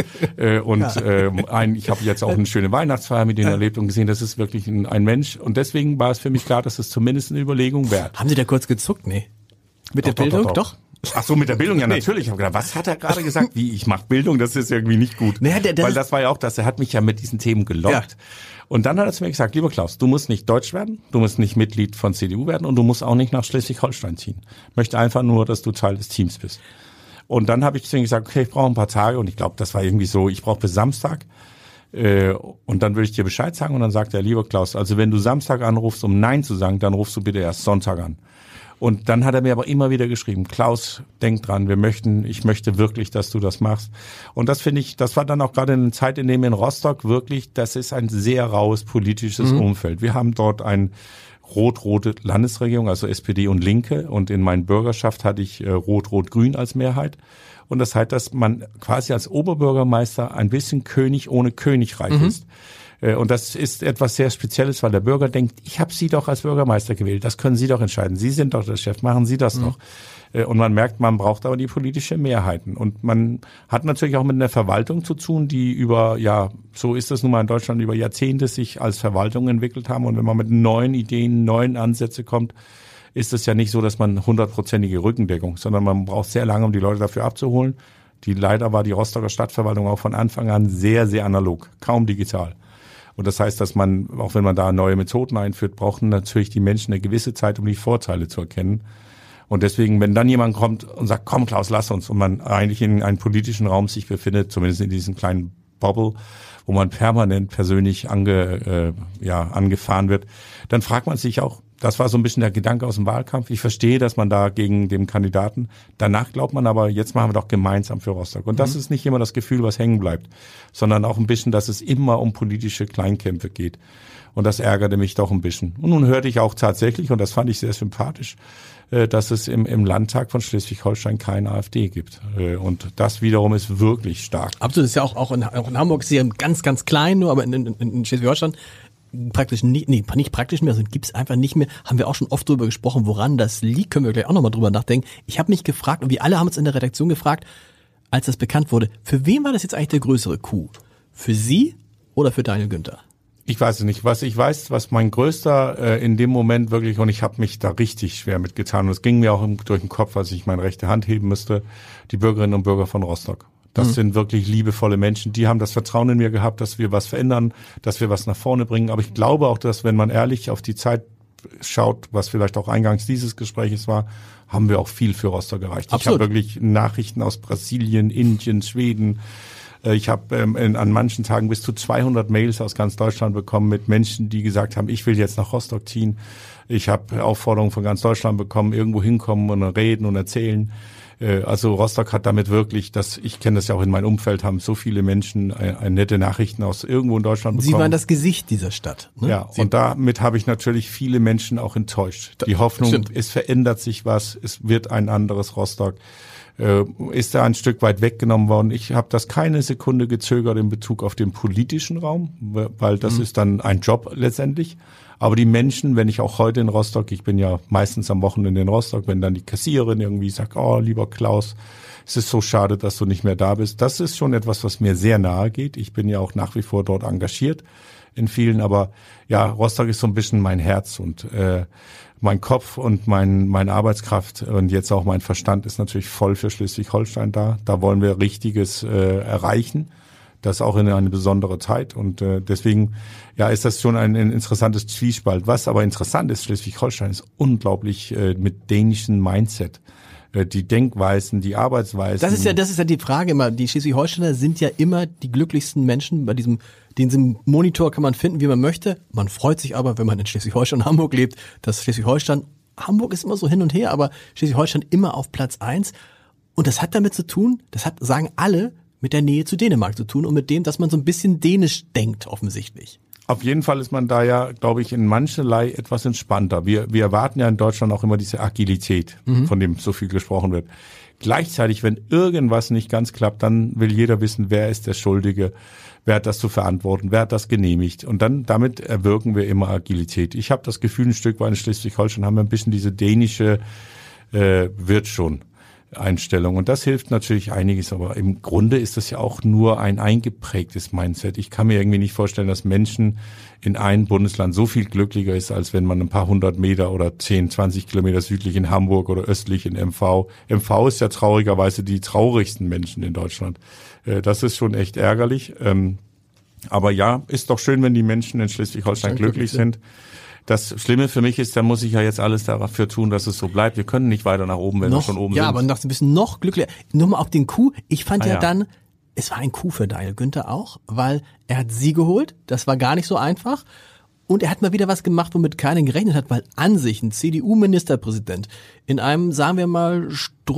Speaker 2: Ich habe jetzt auch eine schöne Weihnachtsfeier mit denen erlebt und gesehen, das ist wirklich ein Mensch. Und deswegen war es für mich klar, dass es zumindest eine Überlegung wert.
Speaker 1: Haben Sie da kurz gezuckt? Nee. Mit der Bildung? Doch.
Speaker 2: Ach so, mit der Bildung, ja natürlich. Ich habe gedacht, was hat er gerade gesagt? Wie, ich mache Bildung? Das ist irgendwie nicht gut. Naja, weil das war ja auch das, er hat mich ja mit diesen Themen gelockt. Ja. Und dann hat er zu mir gesagt, lieber Klaus, du musst nicht Deutsch werden, du musst nicht Mitglied von CDU werden und du musst auch nicht nach Schleswig-Holstein ziehen. Ich möchte einfach nur, dass du Teil des Teams bist. Und dann habe ich zu ihm gesagt, okay, ich brauche ein paar Tage und ich glaube, das war irgendwie so, ich brauche bis Samstag. Und dann würde ich dir Bescheid sagen und dann sagt er, lieber Klaus, also wenn du Samstag anrufst, um Nein zu sagen, dann rufst du bitte erst Sonntag an. Und dann hat er mir aber immer wieder geschrieben, Klaus, denk dran, ich möchte wirklich, dass du das machst. Und das finde ich, das war dann auch gerade eine Zeit, in der in Rostock wirklich, das ist ein sehr raues politisches Umfeld. Wir haben dort ein rot-rote Landesregierung, also SPD und Linke. Und in meiner Bürgerschaft hatte ich rot-rot-grün als Mehrheit. Und das heißt, dass man quasi als Oberbürgermeister ein bisschen König ohne Königreich ist. Und das ist etwas sehr Spezielles, weil der Bürger denkt, ich habe Sie doch als Bürgermeister gewählt, das können Sie doch entscheiden. Sie sind doch der Chef, machen Sie das doch. Und man merkt, man braucht aber die politische Mehrheiten. Und man hat natürlich auch mit einer Verwaltung zu tun, die so ist das nun mal in Deutschland, über Jahrzehnte sich als Verwaltung entwickelt haben. Und wenn man mit neuen Ideen, neuen Ansätzen kommt, ist es ja nicht so, dass man 100%ige Rückendeckung, sondern man braucht sehr lange, um die Leute dafür abzuholen. Leider war die Rostocker Stadtverwaltung auch von Anfang an sehr, sehr analog, kaum digital. Und das heißt, dass man, auch wenn man da neue Methoden einführt, brauchen natürlich die Menschen eine gewisse Zeit, um die Vorteile zu erkennen. Und deswegen, wenn dann jemand kommt und sagt, komm Klaus, lass uns, und man eigentlich in einem politischen Raum sich befindet, zumindest in diesem kleinen Bubble, wo man permanent persönlich angefahren wird, dann fragt man sich auch, das war so ein bisschen der Gedanke aus dem Wahlkampf. Ich verstehe, dass man da gegen den Kandidaten, danach glaubt man aber, jetzt machen wir doch gemeinsam für Rostock. Und das ist nicht immer das Gefühl, was hängen bleibt, sondern auch ein bisschen, dass es immer um politische Kleinkämpfe geht. Und das ärgerte mich doch ein bisschen. Und nun hörte ich auch tatsächlich, und das fand ich sehr sympathisch, dass es im Landtag von Schleswig-Holstein keine AfD gibt. Und das wiederum ist wirklich stark.
Speaker 1: Absolut, das ist ja auch in Hamburg sehr ganz, ganz klein, nur aber in Schleswig-Holstein praktisch nicht praktisch mehr, sondern gibt's einfach nicht mehr. Haben wir auch schon oft drüber gesprochen, woran das liegt, können wir gleich auch nochmal drüber nachdenken. Ich habe mich gefragt, und wir alle haben uns in der Redaktion gefragt, als das bekannt wurde, für wen war das jetzt eigentlich der größere Coup? Für Sie oder für Daniel Günther?
Speaker 2: Ich weiß es nicht. Was ich weiß, was mein größter in dem Moment wirklich, und ich habe mich da richtig schwer mitgetan, und es ging mir auch durch den Kopf, als ich meine rechte Hand heben müsste, die Bürgerinnen und Bürger von Rostock. Das sind wirklich liebevolle Menschen, die haben das Vertrauen in mir gehabt, dass wir was verändern, dass wir was nach vorne bringen. Aber ich glaube auch, dass wenn man ehrlich auf die Zeit schaut, was vielleicht auch eingangs dieses Gespräches war, haben wir auch viel für Rostock erreicht.
Speaker 1: Absolut.
Speaker 2: Ich habe wirklich Nachrichten aus Brasilien, Indien, Schweden. Ich habe an manchen Tagen bis zu 200 Mails aus ganz Deutschland bekommen mit Menschen, die gesagt haben, ich will jetzt nach Rostock ziehen. Ich habe Aufforderungen von ganz Deutschland bekommen, irgendwo hinkommen und reden und erzählen. Also Rostock hat damit wirklich, ich kenne das ja auch in meinem Umfeld, haben so viele Menschen nette Nachrichten aus irgendwo in Deutschland bekommen.
Speaker 1: Sie waren das Gesicht dieser Stadt. Ne?
Speaker 2: Ja, und damit habe ich natürlich viele Menschen auch enttäuscht. Die Hoffnung, es verändert sich was, es wird ein anderes Rostock. Ist da ein Stück weit weggenommen worden. Ich habe das keine Sekunde gezögert in Bezug auf den politischen Raum, weil das ist dann ein Job letztendlich. Aber die Menschen, wenn ich auch heute in Rostock, ich bin ja meistens am Wochenende in Rostock, wenn dann die Kassiererin irgendwie sagt, oh, lieber Klaus, es ist so schade, dass du nicht mehr da bist. Das ist schon etwas, was mir sehr nahe geht. Ich bin ja auch nach wie vor dort engagiert in vielen, aber ja, Rostock ist so ein bisschen mein Herz und mein Kopf und meine Arbeitskraft und jetzt auch mein Verstand ist natürlich voll für Schleswig-Holstein da. Da wollen wir Richtiges erreichen. Das auch in eine besondere Zeit und deswegen ist das schon ein interessantes Zwiespalt. Was aber interessant ist, Schleswig-Holstein ist unglaublich mit dänischen Mindset. Die Denkweisen, die Arbeitsweisen.
Speaker 1: Das ist ja die Frage immer. Die Schleswig-Holsteiner sind ja immer die glücklichsten Menschen. Bei diesem Monitor kann man finden, wie man möchte. Man freut sich aber, wenn man in Schleswig-Holstein und Hamburg lebt, dass Schleswig-Holstein, Hamburg ist immer so hin und her, aber Schleswig-Holstein immer auf Platz 1. Und das hat damit zu tun, sagen alle, mit der Nähe zu Dänemark zu tun und mit dem, dass man so ein bisschen dänisch denkt, offensichtlich.
Speaker 2: Auf jeden Fall ist man da ja, glaube ich, in mancherlei etwas entspannter. Wir erwarten ja in Deutschland auch immer diese Agilität, von dem so viel gesprochen wird. Gleichzeitig, wenn irgendwas nicht ganz klappt, dann will jeder wissen, wer ist der Schuldige, wer hat das zu verantworten, wer hat das genehmigt. Und dann damit erwirken wir immer Agilität. Ich habe das Gefühl, ein Stück weit in Schleswig-Holstein haben wir ein bisschen diese dänische wird schon Einstellung. Und das hilft natürlich einiges, aber im Grunde ist das ja auch nur ein eingeprägtes Mindset. Ich kann mir irgendwie nicht vorstellen, dass Menschen in einem Bundesland so viel glücklicher ist, als wenn man ein paar 100 Meter oder 10, 20 Kilometer südlich in Hamburg oder östlich in MV. MV ist ja traurigerweise die traurigsten Menschen in Deutschland. Das ist schon echt ärgerlich. Aber ja, ist doch schön, wenn die Menschen in Schleswig-Holstein glücklich sind. Das Schlimme für mich ist, da muss ich ja jetzt alles dafür tun, dass es so bleibt. Wir können nicht weiter nach oben, wenn wir schon oben sind.
Speaker 1: Ja, aber noch ein bisschen noch glücklicher. Nur mal auf den Coup. Ich fand dann, es war ein Coup für Daniel Günther auch, weil er hat sie geholt. Das war gar nicht so einfach. Und er hat mal wieder was gemacht, womit keiner gerechnet hat, weil an sich ein CDU-Ministerpräsident in einem, sagen wir mal,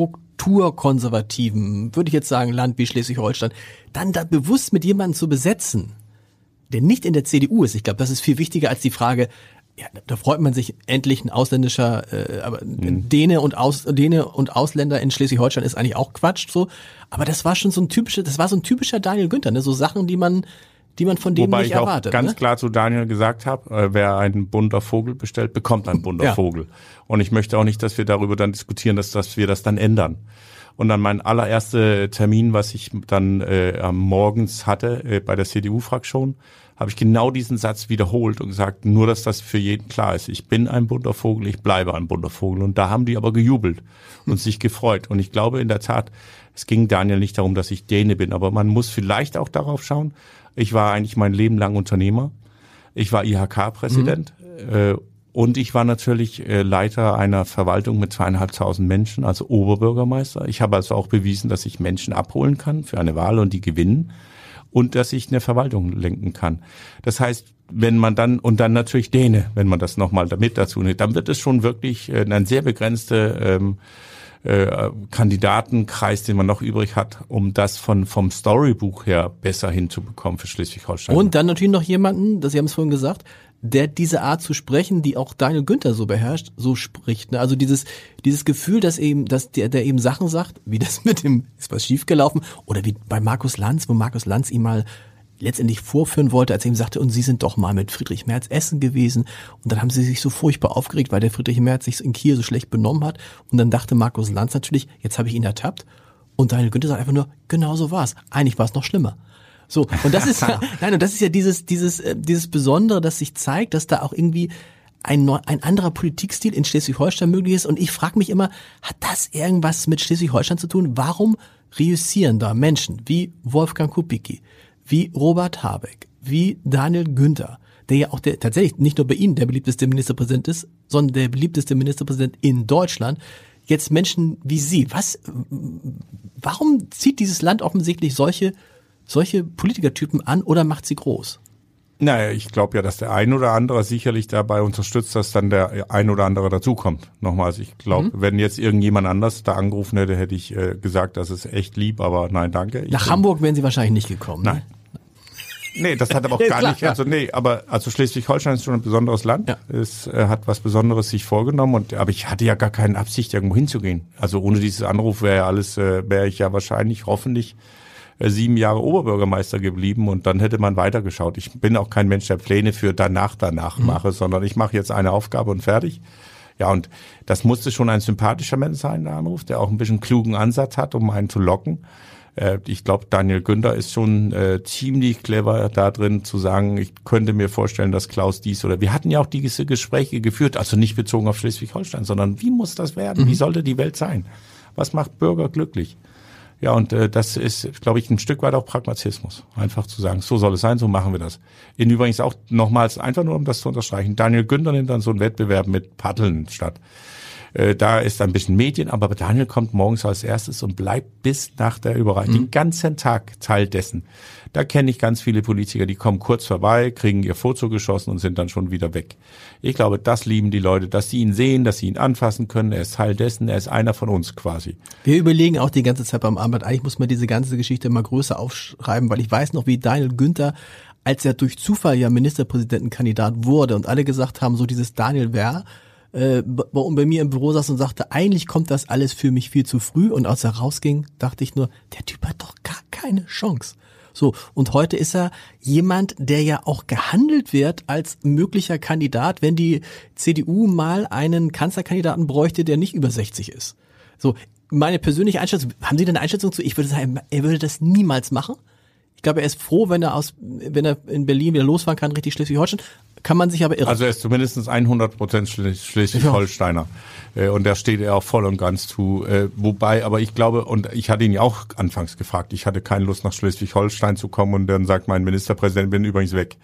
Speaker 1: strukturkonservativen, würde ich jetzt sagen, Land wie Schleswig-Holstein, dann da bewusst mit jemandem zu besetzen, der nicht in der CDU ist. Ich glaube, das ist viel wichtiger als die Frage, ja, da freut man sich endlich ein ausländischer, aber Däne und Ausländer in Schleswig-Holstein ist eigentlich auch Quatsch, so. Aber das war schon so ein typischer Daniel Günther, ne, so Sachen, die man von dem nicht erwartet. Wobei ich auch
Speaker 2: ganz klar zu Daniel gesagt habe, wer einen bunter Vogel bestellt, bekommt einen bunter Vogel. Und ich möchte auch nicht, dass wir darüber dann diskutieren, dass wir das dann ändern. Und dann mein allererster Termin, was ich dann morgens hatte bei der CDU-Fraktion, habe ich genau diesen Satz wiederholt und gesagt, nur dass das für jeden klar ist. Ich bin ein bunter Vogel, ich bleibe ein bunter Vogel. Und da haben die aber gejubelt und sich gefreut. Und ich glaube in der Tat, es ging Daniel nicht darum, dass ich Däne bin, aber man muss vielleicht auch darauf schauen. Ich war eigentlich mein Leben lang Unternehmer. Ich war IHK-Präsident und ich war natürlich Leiter einer Verwaltung mit 2.500 Menschen, also Oberbürgermeister. Ich habe also auch bewiesen, dass ich Menschen abholen kann für eine Wahl und die gewinnen. Und dass ich eine Verwaltung lenken kann. Das heißt, wenn man dann, und dann natürlich Däne, wenn man das nochmal damit dazu nimmt, dann wird es schon wirklich ein sehr begrenzter Kandidatenkreis, den man noch übrig hat, um das vom Storybuch her besser hinzubekommen für Schleswig-Holstein.
Speaker 1: Und dann natürlich noch jemanden, Sie haben es vorhin gesagt, der diese Art zu sprechen, die auch Daniel Günther so beherrscht, so spricht. Ne? Also dieses Gefühl, dass der eben Sachen sagt, wie das mit dem, ist was schiefgelaufen, oder wie bei Markus Lanz, wo Markus Lanz ihm mal letztendlich vorführen wollte, als er ihm sagte, und Sie sind doch mal mit Friedrich Merz essen gewesen. Und dann haben sie sich so furchtbar aufgeregt, weil der Friedrich Merz sich in Kiel so schlecht benommen hat. Und dann dachte Markus Lanz natürlich, jetzt habe ich ihn ertappt. Und Daniel Günther sagt einfach nur, genau so war's. Eigentlich war es noch schlimmer. So, und das ist ja dieses Besondere, das sich zeigt, dass da auch irgendwie ein anderer Politikstil in Schleswig-Holstein möglich ist. Und ich frage mich immer, hat das irgendwas mit Schleswig-Holstein zu tun? Warum reüssieren da Menschen wie Wolfgang Kubicki, wie Robert Habeck, wie Daniel Günther, der ja auch tatsächlich nicht nur bei Ihnen der beliebteste Ministerpräsident ist, sondern der beliebteste Ministerpräsident in Deutschland. Jetzt Menschen wie Sie. Warum zieht dieses Land offensichtlich solche Politikertypen an oder macht sie groß?
Speaker 2: Naja, ich glaube ja, dass der ein oder andere sicherlich dabei unterstützt, dass dann der ein oder andere dazukommt. Nochmals, ich glaube, wenn jetzt irgendjemand anders da angerufen hätte, hätte ich gesagt, das ist echt lieb, aber nein, danke.
Speaker 1: Nach Hamburg wären Sie wahrscheinlich nicht gekommen.
Speaker 2: Nein. Ne? Nee, das hat aber auch gar
Speaker 1: klar,
Speaker 2: nicht, also Schleswig-Holstein ist schon ein besonderes Land. Ja. Es hat was Besonderes sich vorgenommen aber ich hatte ja gar keine Absicht, irgendwo hinzugehen. Also ohne dieses Anruf wäre ich ja wahrscheinlich, hoffentlich 7 Jahre Oberbürgermeister geblieben und dann hätte man weitergeschaut. Ich bin auch kein Mensch, der Pläne für danach mache, sondern ich mache jetzt eine Aufgabe und fertig. Ja, und das musste schon ein sympathischer Mensch sein, der Anruf, der auch ein bisschen klugen Ansatz hat, um einen zu locken. Ich glaube, Daniel Günther ist schon ziemlich clever da drin zu sagen, ich könnte mir vorstellen, dass Klaus dies oder wir hatten ja auch diese Gespräche geführt, also nicht bezogen auf Schleswig-Holstein, sondern wie muss das werden? Wie sollte die Welt sein? Was macht Bürger glücklich? Ja, und das ist, glaube ich, ein Stück weit auch Pragmatismus. Einfach zu sagen, so soll es sein, so machen wir das. Übrigens auch nochmals, einfach nur um das zu unterstreichen, Daniel Günther nimmt dann so einen Wettbewerb mit Paddeln statt. Da ist ein bisschen Medien, aber Daniel kommt morgens als erstes und bleibt bis nach der Überreichung, den ganzen Tag Teil dessen. Da kenne ich ganz viele Politiker, die kommen kurz vorbei, kriegen ihr Foto geschossen und sind dann schon wieder weg. Ich glaube, das lieben die Leute, dass sie ihn sehen, dass sie ihn anfassen können. Er ist Teil dessen, er ist einer von uns quasi.
Speaker 1: Wir überlegen auch die ganze Zeit beim Abend, eigentlich muss man diese ganze Geschichte mal größer aufschreiben, weil ich weiß noch, wie Daniel Günther, als er durch Zufall ja Ministerpräsidentenkandidat wurde und alle gesagt haben, so dieses Daniel wer, bei mir im Büro saß und sagte, eigentlich kommt das alles für mich viel zu früh. Und als er rausging, dachte ich nur, der Typ hat doch gar keine Chance. So, und heute ist er jemand, der ja auch gehandelt wird als möglicher Kandidat, wenn die CDU mal einen Kanzlerkandidaten bräuchte, der nicht über 60 ist. So, meine persönliche Einschätzung, haben Sie denn eine Einschätzung zu? Ich würde sagen, er würde das niemals machen. Ich glaube, er ist froh, wenn er in Berlin wieder losfahren kann, richtig Schleswig-Holstein. Kann man sich aber irren.
Speaker 2: Also er ist zumindest 100% Schleswig-Holsteiner. Ja. Und da steht er auch voll und ganz zu. Wobei, aber ich glaube, und ich hatte ihn ja auch anfangs gefragt, ich hatte keine Lust nach Schleswig-Holstein zu kommen und dann sagt mein Ministerpräsident, bin übrigens weg.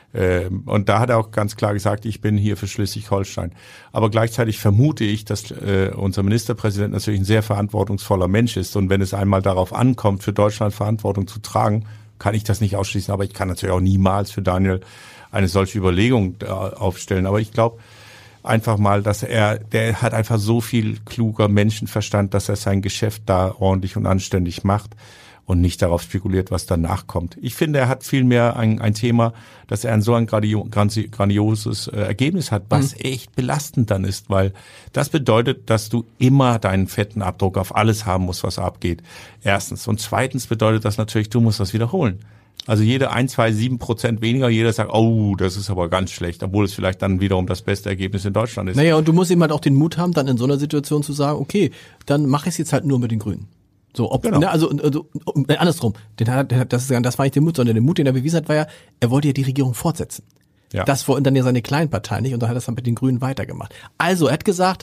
Speaker 2: Und da hat er auch ganz klar gesagt, ich bin hier für Schleswig-Holstein. Aber gleichzeitig vermute ich, dass unser Ministerpräsident natürlich ein sehr verantwortungsvoller Mensch ist. Und wenn es einmal darauf ankommt, für Deutschland Verantwortung zu tragen, kann ich das nicht ausschließen. Aber ich kann natürlich auch niemals für Daniel eine solche Überlegung aufstellen. Aber ich glaube einfach mal, dass der hat einfach so viel kluger Menschenverstand, dass er sein Geschäft da ordentlich und anständig macht und nicht darauf spekuliert, was danach kommt. Ich finde, er hat vielmehr ein Thema, dass er so ein grandioses Ergebnis hat, was echt belastend dann ist, weil das bedeutet, dass du immer deinen fetten Abdruck auf alles haben musst, was abgeht. Erstens. Und zweitens bedeutet das natürlich, du musst das wiederholen. Also jede 7% weniger, jeder sagt, oh, das ist aber ganz schlecht, obwohl es vielleicht dann wiederum das beste Ergebnis in Deutschland ist.
Speaker 1: Naja, und du musst eben halt auch den Mut haben, dann in so einer Situation zu sagen, okay, dann mach ich es jetzt halt nur mit den Grünen. So,
Speaker 2: genau.
Speaker 1: Ne, also andersrum. Das war nicht der Mut, sondern der Mut, den er bewiesen hat, war ja, er wollte ja die Regierung fortsetzen.
Speaker 2: Ja.
Speaker 1: Das wollten dann ja seine kleinen Parteien nicht und dann hat er es dann mit den Grünen weitergemacht. Also, er hat gesagt,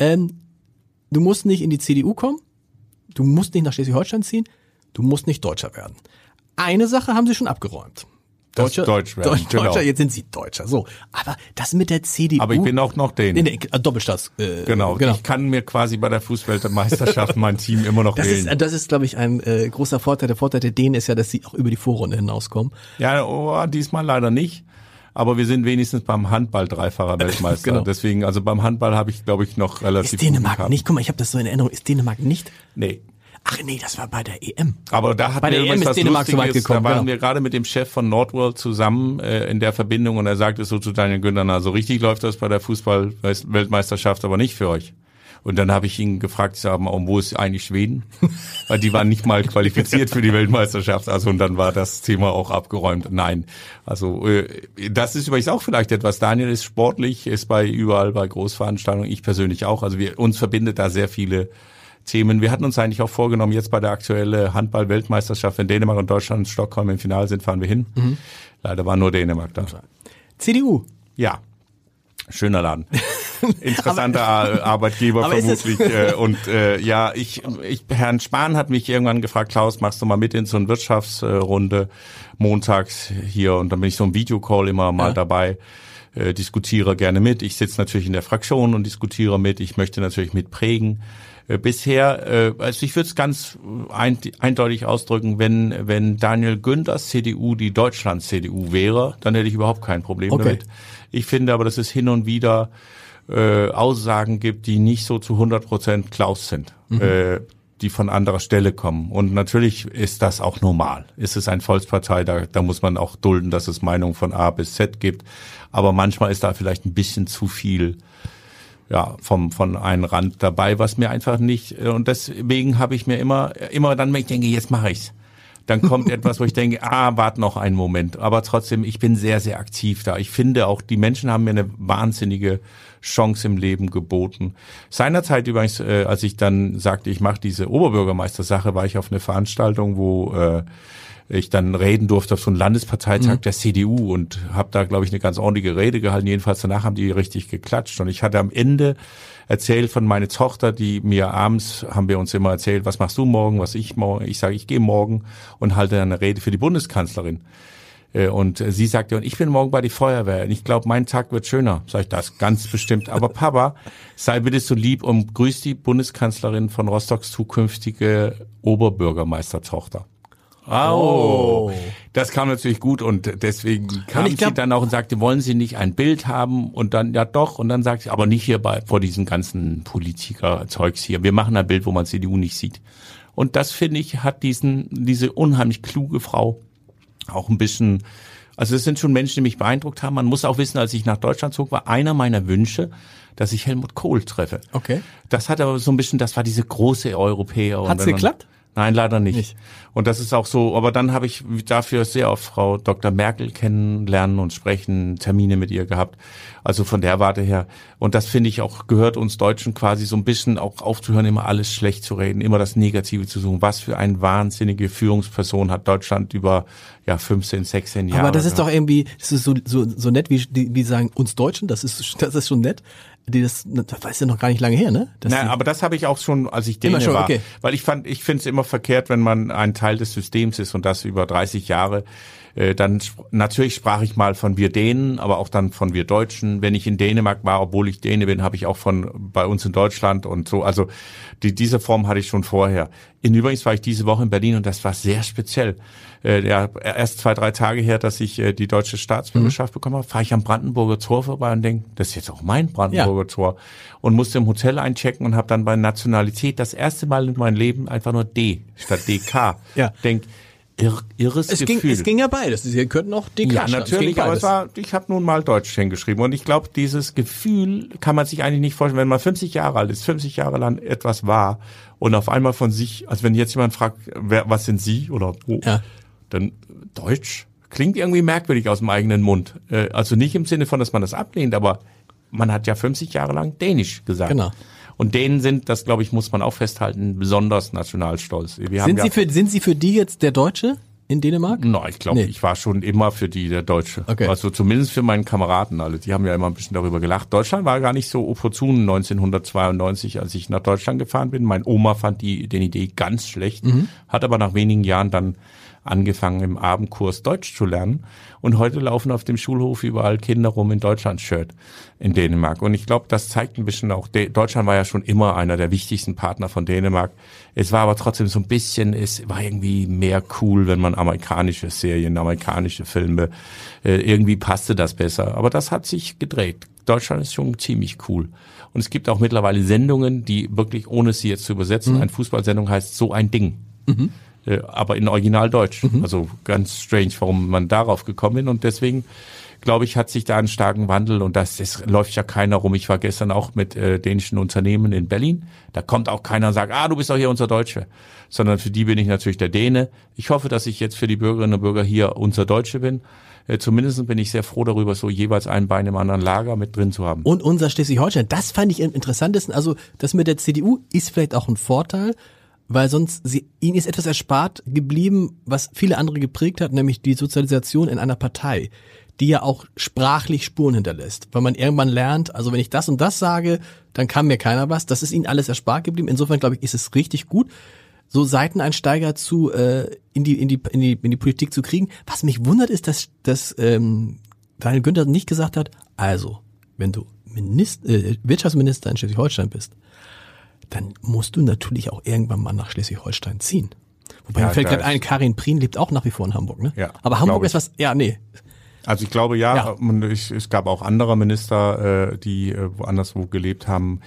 Speaker 1: du musst nicht in die CDU kommen, du musst nicht nach Schleswig-Holstein ziehen, du musst nicht Deutscher werden. Eine Sache haben sie schon abgeräumt.
Speaker 2: Deutsch werden, genau.
Speaker 1: Deutscher, jetzt sind sie Deutscher. So, aber das mit der CDU.
Speaker 2: Aber ich bin auch noch Däne.
Speaker 1: Nee, Doppelstaats.
Speaker 2: Genau. Ich kann mir quasi bei der Fußballmeisterschaft mein Team immer noch wählen.
Speaker 1: Das ist, glaube ich, ein großer Vorteil. Der Vorteil der Dänen ist ja, dass sie auch über die Vorrunde hinauskommen.
Speaker 2: Ja, diesmal leider nicht. Aber wir sind wenigstens beim Handball dreifacher Weltmeister.
Speaker 1: Genau.
Speaker 2: Deswegen, also beim Handball habe ich, glaube ich, noch relativ.
Speaker 1: Ist Dänemark nicht? Guck mal, ich habe das so in Erinnerung. Ist Dänemark nicht?
Speaker 2: Nee.
Speaker 1: Ach nee, das war bei der EM.
Speaker 2: Aber da hat
Speaker 1: bei der EM ist Dänemark so weit gekommen.
Speaker 2: Da waren wir gerade mit dem Chef von Nordworld zusammen in der Verbindung und er sagte so zu Daniel Günther, na, so richtig läuft das bei der Fußball-Weltmeisterschaft aber nicht für euch. Und dann habe ich ihn gefragt, ich sage mal, wo ist eigentlich Schweden? Weil die waren nicht mal qualifiziert für die Weltmeisterschaft. Also und dann war das Thema auch abgeräumt. Nein, also das ist übrigens auch vielleicht etwas. Daniel ist sportlich, ist überall bei Großveranstaltungen, ich persönlich auch. Also uns verbindet da sehr viele Themen. Wir hatten uns eigentlich auch vorgenommen, jetzt bei der aktuellen Handball-Weltmeisterschaft, wenn Dänemark und Deutschland in Stockholm im Finale sind, fahren wir hin. Leider war nur Dänemark da.
Speaker 1: CDU.
Speaker 2: Ja, schöner Laden. interessanter Arbeitgeber
Speaker 1: aber
Speaker 2: vermutlich. Herrn Spahn hat mich irgendwann gefragt, Klaus, machst du mal mit in so eine Wirtschaftsrunde montags hier? Und dann bin ich so im Videocall immer mal dabei, diskutiere gerne mit. Ich sitze natürlich in der Fraktion und diskutiere mit. Ich möchte natürlich mitprägen. Bisher, also ich würde es ganz eindeutig ausdrücken, wenn Daniel Günters CDU die Deutschland-CDU wäre, dann hätte ich überhaupt kein Problem damit. Ich finde aber, dass es hin und wieder Aussagen gibt, die nicht so zu 100% Klaus sind, die von anderer Stelle kommen. Und natürlich ist das auch normal. Es ist eine Volkspartei, da muss man auch dulden, dass es Meinungen von A bis Z gibt. Aber manchmal ist da vielleicht ein bisschen zu viel von einem Rand dabei, was mir einfach nicht, und deswegen habe ich mir immer dann, wenn ich denke, jetzt mache ich's. Dann kommt etwas, wo ich denke, warte noch einen Moment. Aber trotzdem, ich bin sehr, sehr aktiv da. Ich finde auch, die Menschen haben mir eine wahnsinnige Chance im Leben geboten. Seinerzeit übrigens, als ich dann sagte, ich mache diese Oberbürgermeistersache, war ich auf eine Veranstaltung, wo ich dann reden durfte auf so einem Landesparteitag der CDU und habe da, glaube ich, eine ganz ordentliche Rede gehalten. Jedenfalls danach haben die richtig geklatscht. Und ich hatte am Ende erzählt von meiner Tochter, die mir abends, haben wir uns immer erzählt, was machst du morgen, was ich morgen. Ich sage, ich gehe morgen und halte eine Rede für die Bundeskanzlerin. Und sie sagte, und ich bin morgen bei der Feuerwehr und ich glaube, mein Tag wird schöner. Sag ich, das ganz bestimmt. Aber Papa, sei bitte so lieb und grüß die Bundeskanzlerin von Rostocks zukünftige Oberbürgermeistertochter. Oh, das kam natürlich gut und deswegen kam sie dann auch und sagte, wollen Sie nicht ein Bild haben? Und dann, ja doch, und dann sagte sie, aber nicht hier vor diesen ganzen Politiker-Zeugs hier. Wir machen ein Bild, wo man CDU nicht sieht. Und das, finde ich, hat diese unheimlich kluge Frau auch ein bisschen, also es sind schon Menschen, die mich beeindruckt haben. Man muss auch wissen, als ich nach Deutschland zog, war einer meiner Wünsche, dass ich Helmut Kohl treffe.
Speaker 1: Okay.
Speaker 2: Das hat aber so ein bisschen, das war diese große Europäer.
Speaker 1: Hat's geklappt?
Speaker 2: Nein, leider nicht. Und das ist auch so, aber dann habe ich dafür sehr oft Frau Dr. Merkel kennenlernen und sprechen, Termine mit ihr gehabt. Also von der Warte her. Und das finde ich auch, gehört uns Deutschen quasi so ein bisschen auch aufzuhören, immer alles schlecht zu reden, immer das Negative zu suchen. Was für eine wahnsinnige Führungsperson hat Deutschland über 15, 16 Jahre.
Speaker 1: Aber das ist doch irgendwie, das ist so nett, wie sagen uns Deutschen, das ist schon nett. Das ist ja noch gar nicht lange her, ne?
Speaker 2: Aber das habe ich auch schon, als ich Däne war. Okay. Weil ich finde es immer verkehrt, wenn man ein Teil des Systems ist und das über 30 Jahre. Dann natürlich sprach ich mal von wir Dänen, aber auch dann von wir Deutschen. Wenn ich in Dänemark war, obwohl ich Däne bin, habe ich auch bei uns in Deutschland und so. Also diese Form hatte ich schon vorher. Übrigens war ich diese Woche in Berlin und das war sehr speziell. Erst 2-3 Tage her, dass ich die deutsche Staatsbürgerschaft bekommen habe, fahre ich am Brandenburger Tor vorbei und denke, das ist jetzt auch mein Brandenburger Tor. Und musste im Hotel einchecken und habe dann bei Nationalität das erste Mal in meinem Leben einfach nur D statt DK. Denk, irres Gefühl.
Speaker 1: Es ging ja beides. Sie könnten auch DK.
Speaker 2: Ja, natürlich, aber ich habe nun mal Deutsch hingeschrieben. Und ich glaube, dieses Gefühl kann man sich eigentlich nicht vorstellen, wenn man 50 Jahre alt ist, 50 Jahre lang etwas war und auf einmal von sich, also wenn jetzt jemand fragt, was sind Sie oder wo, dann Deutsch klingt irgendwie merkwürdig aus dem eigenen Mund. Also nicht im Sinne von, dass man das ablehnt, aber man hat ja 50 Jahre lang Dänisch gesagt.
Speaker 1: Genau.
Speaker 2: Und Dänen sind, das glaube ich, muss man auch festhalten, besonders nationalstolz.
Speaker 1: Sind Sie für die jetzt der Deutsche in Dänemark?
Speaker 2: Nein, ich glaube, ich war schon immer für die der Deutsche.
Speaker 1: Okay.
Speaker 2: Also zumindest für meinen Kameraden alle. Die haben ja immer ein bisschen darüber gelacht. Deutschland war gar nicht so opportun 1992, als ich nach Deutschland gefahren bin. Meine Oma fand die Idee ganz schlecht, hat aber nach wenigen Jahren dann angefangen, im Abendkurs Deutsch zu lernen. Und heute laufen auf dem Schulhof überall Kinder rum in Deutschland-Shirt in Dänemark. Und ich glaube, das zeigt ein bisschen auch, Deutschland war ja schon immer einer der wichtigsten Partner von Dänemark. Es war aber trotzdem so ein bisschen, es war irgendwie mehr cool, wenn man amerikanische Serien, amerikanische Filme, irgendwie passte das besser. Aber das hat sich gedreht. Deutschland ist schon ziemlich cool. Und es gibt auch mittlerweile Sendungen, die wirklich, ohne sie jetzt zu übersetzen, eine Fußballsendung heißt So ein Ding. Aber in Originaldeutsch. Also ganz strange, warum man darauf gekommen ist. Und deswegen, glaube ich, hat sich da einen starken Wandel. Und das läuft ja keiner rum. Ich war gestern auch mit dänischen Unternehmen in Berlin. Da kommt auch keiner und sagt, du bist doch hier unser Deutsche. Sondern für die bin ich natürlich der Däne. Ich hoffe, dass ich jetzt für die Bürgerinnen und Bürger hier unser Deutsche bin. Zumindest bin ich sehr froh darüber, so jeweils ein Bein im anderen Lager mit drin zu haben.
Speaker 1: Und unser Schleswig-Holstein, das fand ich am interessantesten. Also das mit der CDU ist vielleicht auch ein Vorteil, weil sonst ihnen ist etwas erspart geblieben, was viele andere geprägt hat, nämlich die Sozialisation in einer Partei. die ja auch sprachlich Spuren hinterlässt. Weil man irgendwann lernt, also wenn ich das und das sage, dann kann mir keiner was. Das ist ihnen alles erspart geblieben. Insofern, glaube ich, ist es richtig gut, so Seiteneinsteiger in die Politik zu kriegen. Was mich wundert, ist, dass Daniel Günther nicht gesagt hat, also, wenn du Wirtschaftsminister in Schleswig-Holstein bist, dann musst du natürlich auch irgendwann mal nach Schleswig-Holstein ziehen. Wobei mir fällt gerade ein, Karin Prien lebt auch nach wie vor in Hamburg, ne?
Speaker 2: Ja,
Speaker 1: aber Hamburg ist was,
Speaker 2: Also ich glaube und es gab auch andere Minister, die woanders gelebt haben.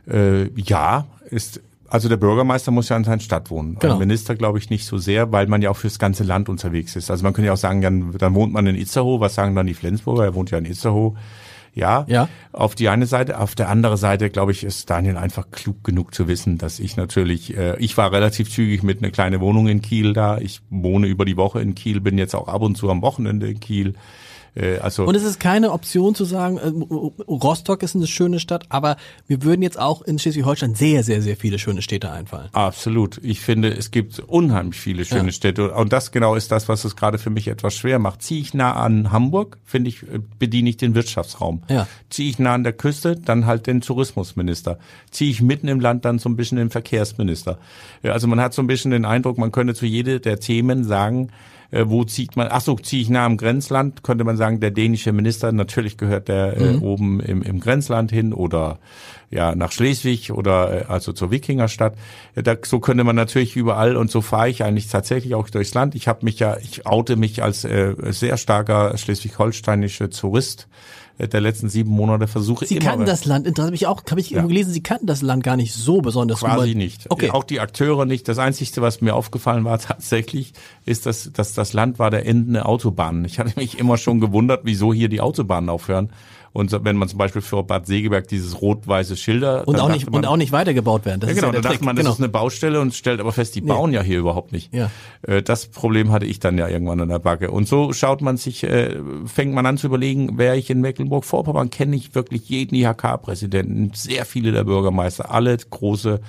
Speaker 2: Also der Bürgermeister muss ja in seiner Stadt wohnen. Genau. Ein Minister glaube ich nicht so sehr, weil man ja auch fürs ganze Land unterwegs ist. Also man könnte ja auch sagen, dann wohnt man in Itzehoe. Was sagen dann die Flensburger? Er wohnt ja in Itzehoe. Ja, auf die eine Seite. Auf der anderen Seite, glaube ich, ist Daniel einfach klug genug zu wissen, dass ich natürlich, ich war relativ zügig mit einer kleinen Wohnung in Kiel da. Ich wohne über die Woche in Kiel, bin jetzt auch ab und zu am Wochenende in Kiel.
Speaker 1: Und es ist keine Option zu sagen, Rostock ist eine schöne Stadt, aber mir würden jetzt auch in Schleswig-Holstein sehr, sehr, sehr viele schöne Städte einfallen.
Speaker 2: Absolut. Ich finde, es gibt unheimlich viele schöne Städte. Und das genau ist das, was es gerade für mich etwas schwer macht. Ziehe ich nah an Hamburg, bediene ich den Wirtschaftsraum. Ja. Ziehe ich nah an der Küste, dann halt den Tourismusminister. Ziehe ich mitten im Land, dann so ein bisschen den Verkehrsminister. Also man hat so ein bisschen den Eindruck, man könnte zu jede der Themen sagen, wo zieht man, ziehe ich nah am Grenzland, könnte man sagen, der dänische Minister, natürlich gehört der oben im Grenzland hin oder nach Schleswig oder also zur Wikingerstadt. So könnte man natürlich überall und so fahre ich eigentlich tatsächlich auch durchs Land. Ich oute mich als sehr starker schleswig-holsteinischer Tourist der letzten 7 Monate versuche
Speaker 1: Sie kannten das Land, habe ich irgendwo gelesen, Sie kannten das Land gar nicht so besonders.
Speaker 2: Quasi nicht. Okay. Auch die Akteure nicht. Das Einzige, was mir aufgefallen war tatsächlich, ist, dass das Land war der endende Autobahnen. Ich hatte mich immer schon gewundert, wieso hier die Autobahnen aufhören. Und wenn man zum Beispiel für Bad Segeberg dieses rot-weiße Schilder...
Speaker 1: Und auch nicht weitergebaut werden. Das ist
Speaker 2: dann dachte man, das ist eine Baustelle und stellt aber fest, die bauen ja hier überhaupt nicht. Ja. Das Problem hatte ich dann ja irgendwann an der Backe. Und so fängt man an zu überlegen, wer ich in Mecklenburg-Vorpommern kenne ich wirklich jeden IHK-Präsidenten, sehr viele der Bürgermeister, alle größere,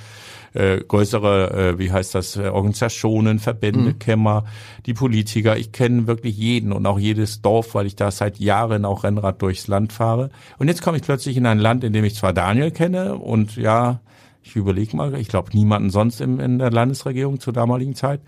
Speaker 2: Organisationen, Verbände, Kämmer, die Politiker. Ich kenne wirklich jeden und auch jedes Dorf, weil ich da seit Jahren auch Rennrad durchs Land fahre. Und jetzt komme ich plötzlich in ein Land, in dem ich zwar Daniel kenne und ich überlege mal, ich glaube niemanden sonst in der Landesregierung zur damaligen Zeit.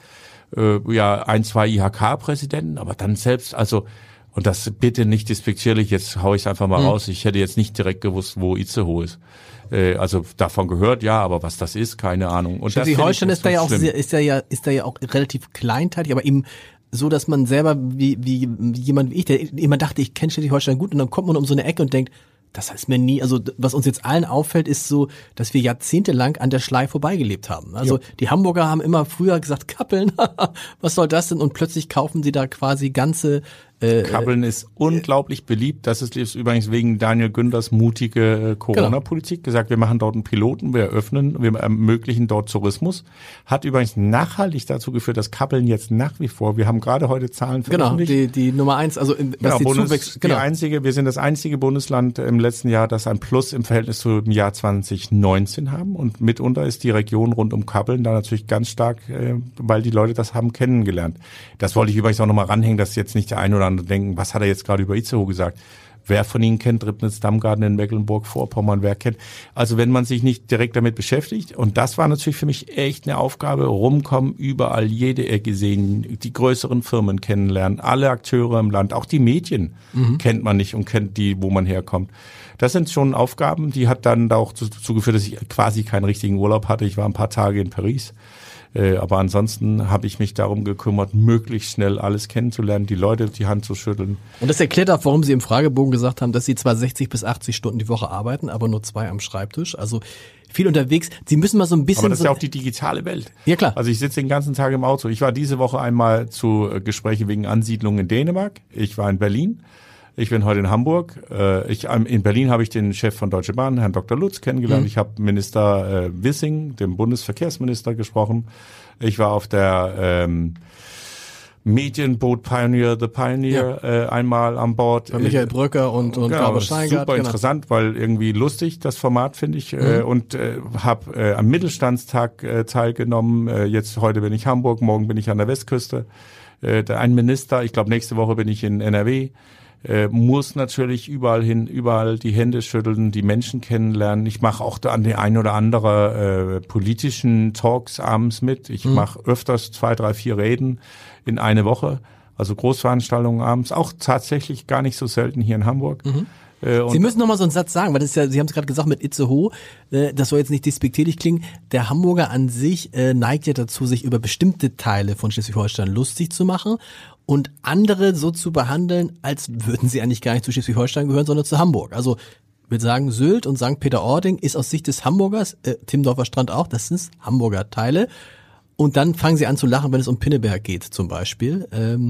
Speaker 2: 1, 2 IHK-Präsidenten, aber dann selbst, und das bitte nicht despektierlich, jetzt hau ich es einfach mal raus, ich hätte jetzt nicht direkt gewusst, wo Itzehoe ist. Also davon gehört, aber was das ist, keine Ahnung. Und
Speaker 1: Schleswig-Holstein ist da ja auch relativ kleinteilig, aber eben so, dass man selber wie jemand wie ich, der immer dachte, ich kenne Schleswig-Holstein gut, und dann kommt man um so eine Ecke und denkt, das heißt mir nie, also was uns jetzt allen auffällt, ist so, dass wir jahrzehntelang an der Schlei vorbeigelebt haben. Also die Hamburger haben immer früher gesagt, Kappeln, was soll das denn? Und plötzlich kaufen sie da quasi ganze
Speaker 2: Kappeln ist unglaublich beliebt. Das ist übrigens wegen Daniel Günthers mutige Corona-Politik gesagt. Wir machen dort einen Piloten, wir ermöglichen dort Tourismus. Hat übrigens nachhaltig dazu geführt, dass Kappeln jetzt nach wie vor, wir haben gerade heute Zahlen veröffentlicht.
Speaker 1: Genau, die Nummer 1, also
Speaker 2: wir sind das einzige Bundesland im letzten Jahr, das ein Plus im Verhältnis zum Jahr 2019 haben. Und mitunter ist die Region rund um Kappeln da natürlich ganz stark, weil die Leute das haben kennengelernt. Das wollte ich übrigens auch nochmal ranhängen, dass jetzt nicht der eine oder andere denken, was hat er jetzt gerade über Itzehoe gesagt? Wer von Ihnen kennt Ribnitz-Dammgarten in Mecklenburg-Vorpommern? Wer kennt? Also wenn man sich nicht direkt damit beschäftigt, und das war natürlich für mich echt eine Aufgabe, rumkommen, überall jede Ecke sehen, die größeren Firmen kennenlernen, alle Akteure im Land, auch die Medien kennt man nicht und kennt die, wo man herkommt. Das sind schon Aufgaben, die hat dann auch dazu geführt, dass ich quasi keinen richtigen Urlaub hatte. Ich war ein paar Tage in Paris. Aber ansonsten habe ich mich darum gekümmert, möglichst schnell alles kennenzulernen, die Leute die Hand zu schütteln.
Speaker 1: Und das erklärt auch, warum Sie im Fragebogen gesagt haben, dass Sie zwar 60 bis 80 Stunden die Woche arbeiten, aber nur 2 am Schreibtisch. Also viel unterwegs. Sie müssen mal so ein bisschen...
Speaker 2: Aber das ist ja auch die digitale Welt.
Speaker 1: Ja, klar.
Speaker 2: Also ich sitze den ganzen Tag im Auto. Ich war diese Woche einmal zu Gesprächen wegen Ansiedlung in Dänemark. Ich war in Berlin. Ich bin heute in Hamburg. In Berlin habe ich den Chef von Deutsche Bahn, Herrn Dr. Lutz, kennengelernt. Ich habe Minister Wissing, dem Bundesverkehrsminister, gesprochen. Ich war auf der Medienboot Pioneer, The Pioneer, einmal an Bord.
Speaker 1: Bei Michael Bröcker und Barbara Steingart.
Speaker 2: Super interessant, weil irgendwie lustig, das Format, finde ich. Und habe am Mittelstandstag teilgenommen. Heute bin ich Hamburg, morgen bin ich an der Westküste. Ein Minister, ich glaube nächste Woche bin ich in NRW. muss natürlich überall die Hände schütteln, die Menschen kennenlernen. Ich mache auch da an die ein oder andere politischen Talks abends mit. Ich mache öfters 2, 3, 4 Reden in eine Woche, also Großveranstaltungen abends, auch tatsächlich gar nicht so selten hier in Hamburg.
Speaker 1: Sie müssen noch mal so einen Satz sagen, weil das ist ja, Sie haben es gerade gesagt mit Itzehoe, das soll jetzt nicht despektierlich klingen. Der Hamburger an sich neigt ja dazu, sich über bestimmte Teile von Schleswig-Holstein lustig zu machen und andere so zu behandeln, als würden sie eigentlich gar nicht zu Schleswig-Holstein gehören, sondern zu Hamburg. Also ich würde sagen, Sylt und St. Peter-Ording ist aus Sicht des Hamburgers, Timmendorfer Strand auch, das sind Hamburger Teile. Und dann fangen sie an zu lachen, wenn es um Pinneberg geht zum Beispiel.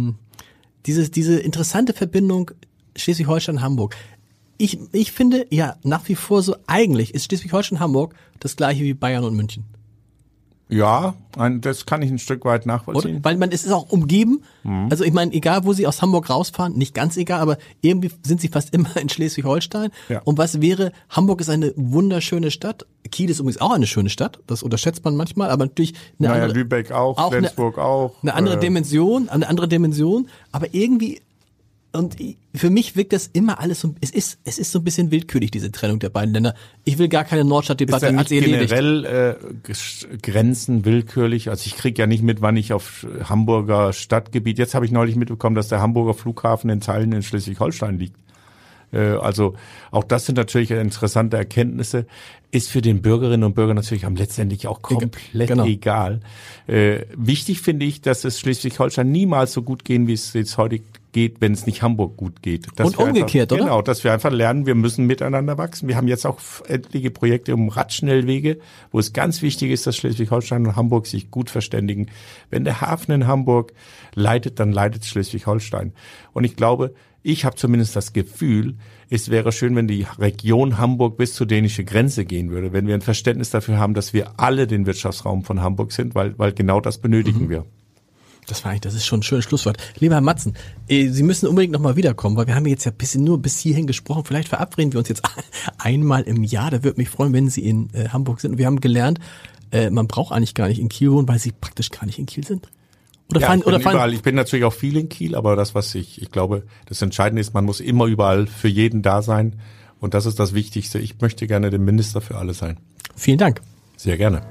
Speaker 1: Diese interessante Verbindung Schleswig-Holstein-Hamburg. Ich finde ja nach wie vor so, eigentlich ist Schleswig-Holstein-Hamburg das gleiche wie Bayern und München.
Speaker 2: Ja, das kann ich ein Stück weit nachvollziehen.
Speaker 1: Oder? Weil es ist auch umgeben. Also ich meine, egal wo Sie aus Hamburg rausfahren, nicht ganz egal, aber irgendwie sind Sie fast immer in Schleswig-Holstein.
Speaker 2: Ja.
Speaker 1: Und was wäre, Hamburg ist eine wunderschöne Stadt. Kiel ist übrigens auch eine schöne Stadt. Das unterschätzt man manchmal, aber natürlich eine andere.
Speaker 2: Lübeck auch Flensburg auch.
Speaker 1: Eine andere Dimension, aber irgendwie. Und für mich wirkt das immer alles so, es ist so ein bisschen willkürlich, diese Trennung der beiden Länder. Ich will gar keine Nordstadt-Debatte.
Speaker 2: Ist ja nicht generell Grenzen willkürlich? Also ich kriege ja nicht mit, wann ich auf Hamburger Stadtgebiet, jetzt habe ich neulich mitbekommen, dass der Hamburger Flughafen in Teilen in Schleswig-Holstein liegt. Also auch das sind natürlich interessante Erkenntnisse. Ist für den Bürgerinnen und Bürger natürlich letztendlich auch komplett egal. Wichtig finde ich, dass es Schleswig-Holstein niemals so gut gehen, wie es jetzt heute geht, wenn es nicht Hamburg gut geht.
Speaker 1: Und umgekehrt, oder?
Speaker 2: Genau, dass wir einfach lernen, wir müssen miteinander wachsen. Wir haben jetzt auch etliche Projekte um Radschnellwege, wo es ganz wichtig ist, dass Schleswig-Holstein und Hamburg sich gut verständigen. Wenn der Hafen in Hamburg leidet, dann leidet Schleswig-Holstein. Und ich glaube, ich habe zumindest das Gefühl, es wäre schön, wenn die Region Hamburg bis zur dänischen Grenze gehen würde, wenn wir ein Verständnis dafür haben, dass wir alle den Wirtschaftsraum von Hamburg sind, weil genau das benötigen wir.
Speaker 1: Das ist schon ein schönes Schlusswort. Lieber Herr Matzen, Sie müssen unbedingt nochmal wiederkommen, weil wir haben jetzt ja nur bis hierhin gesprochen. Vielleicht verabreden wir uns jetzt einmal im Jahr. Da würde mich freuen, wenn Sie in Hamburg sind. Und wir haben gelernt, man braucht eigentlich gar nicht in Kiel wohnen, weil Sie praktisch gar nicht in Kiel sind.
Speaker 2: Ich bin natürlich auch viel in Kiel, aber ich glaube, das Entscheidende ist, man muss immer überall für jeden da sein. Und das ist das Wichtigste. Ich möchte gerne der Minister für alle sein.
Speaker 1: Vielen Dank.
Speaker 2: Sehr gerne.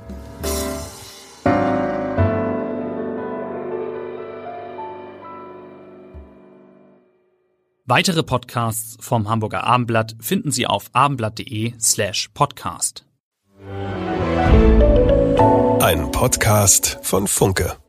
Speaker 3: Weitere Podcasts vom Hamburger Abendblatt finden Sie auf abendblatt.de/podcast.
Speaker 4: Ein Podcast von Funke.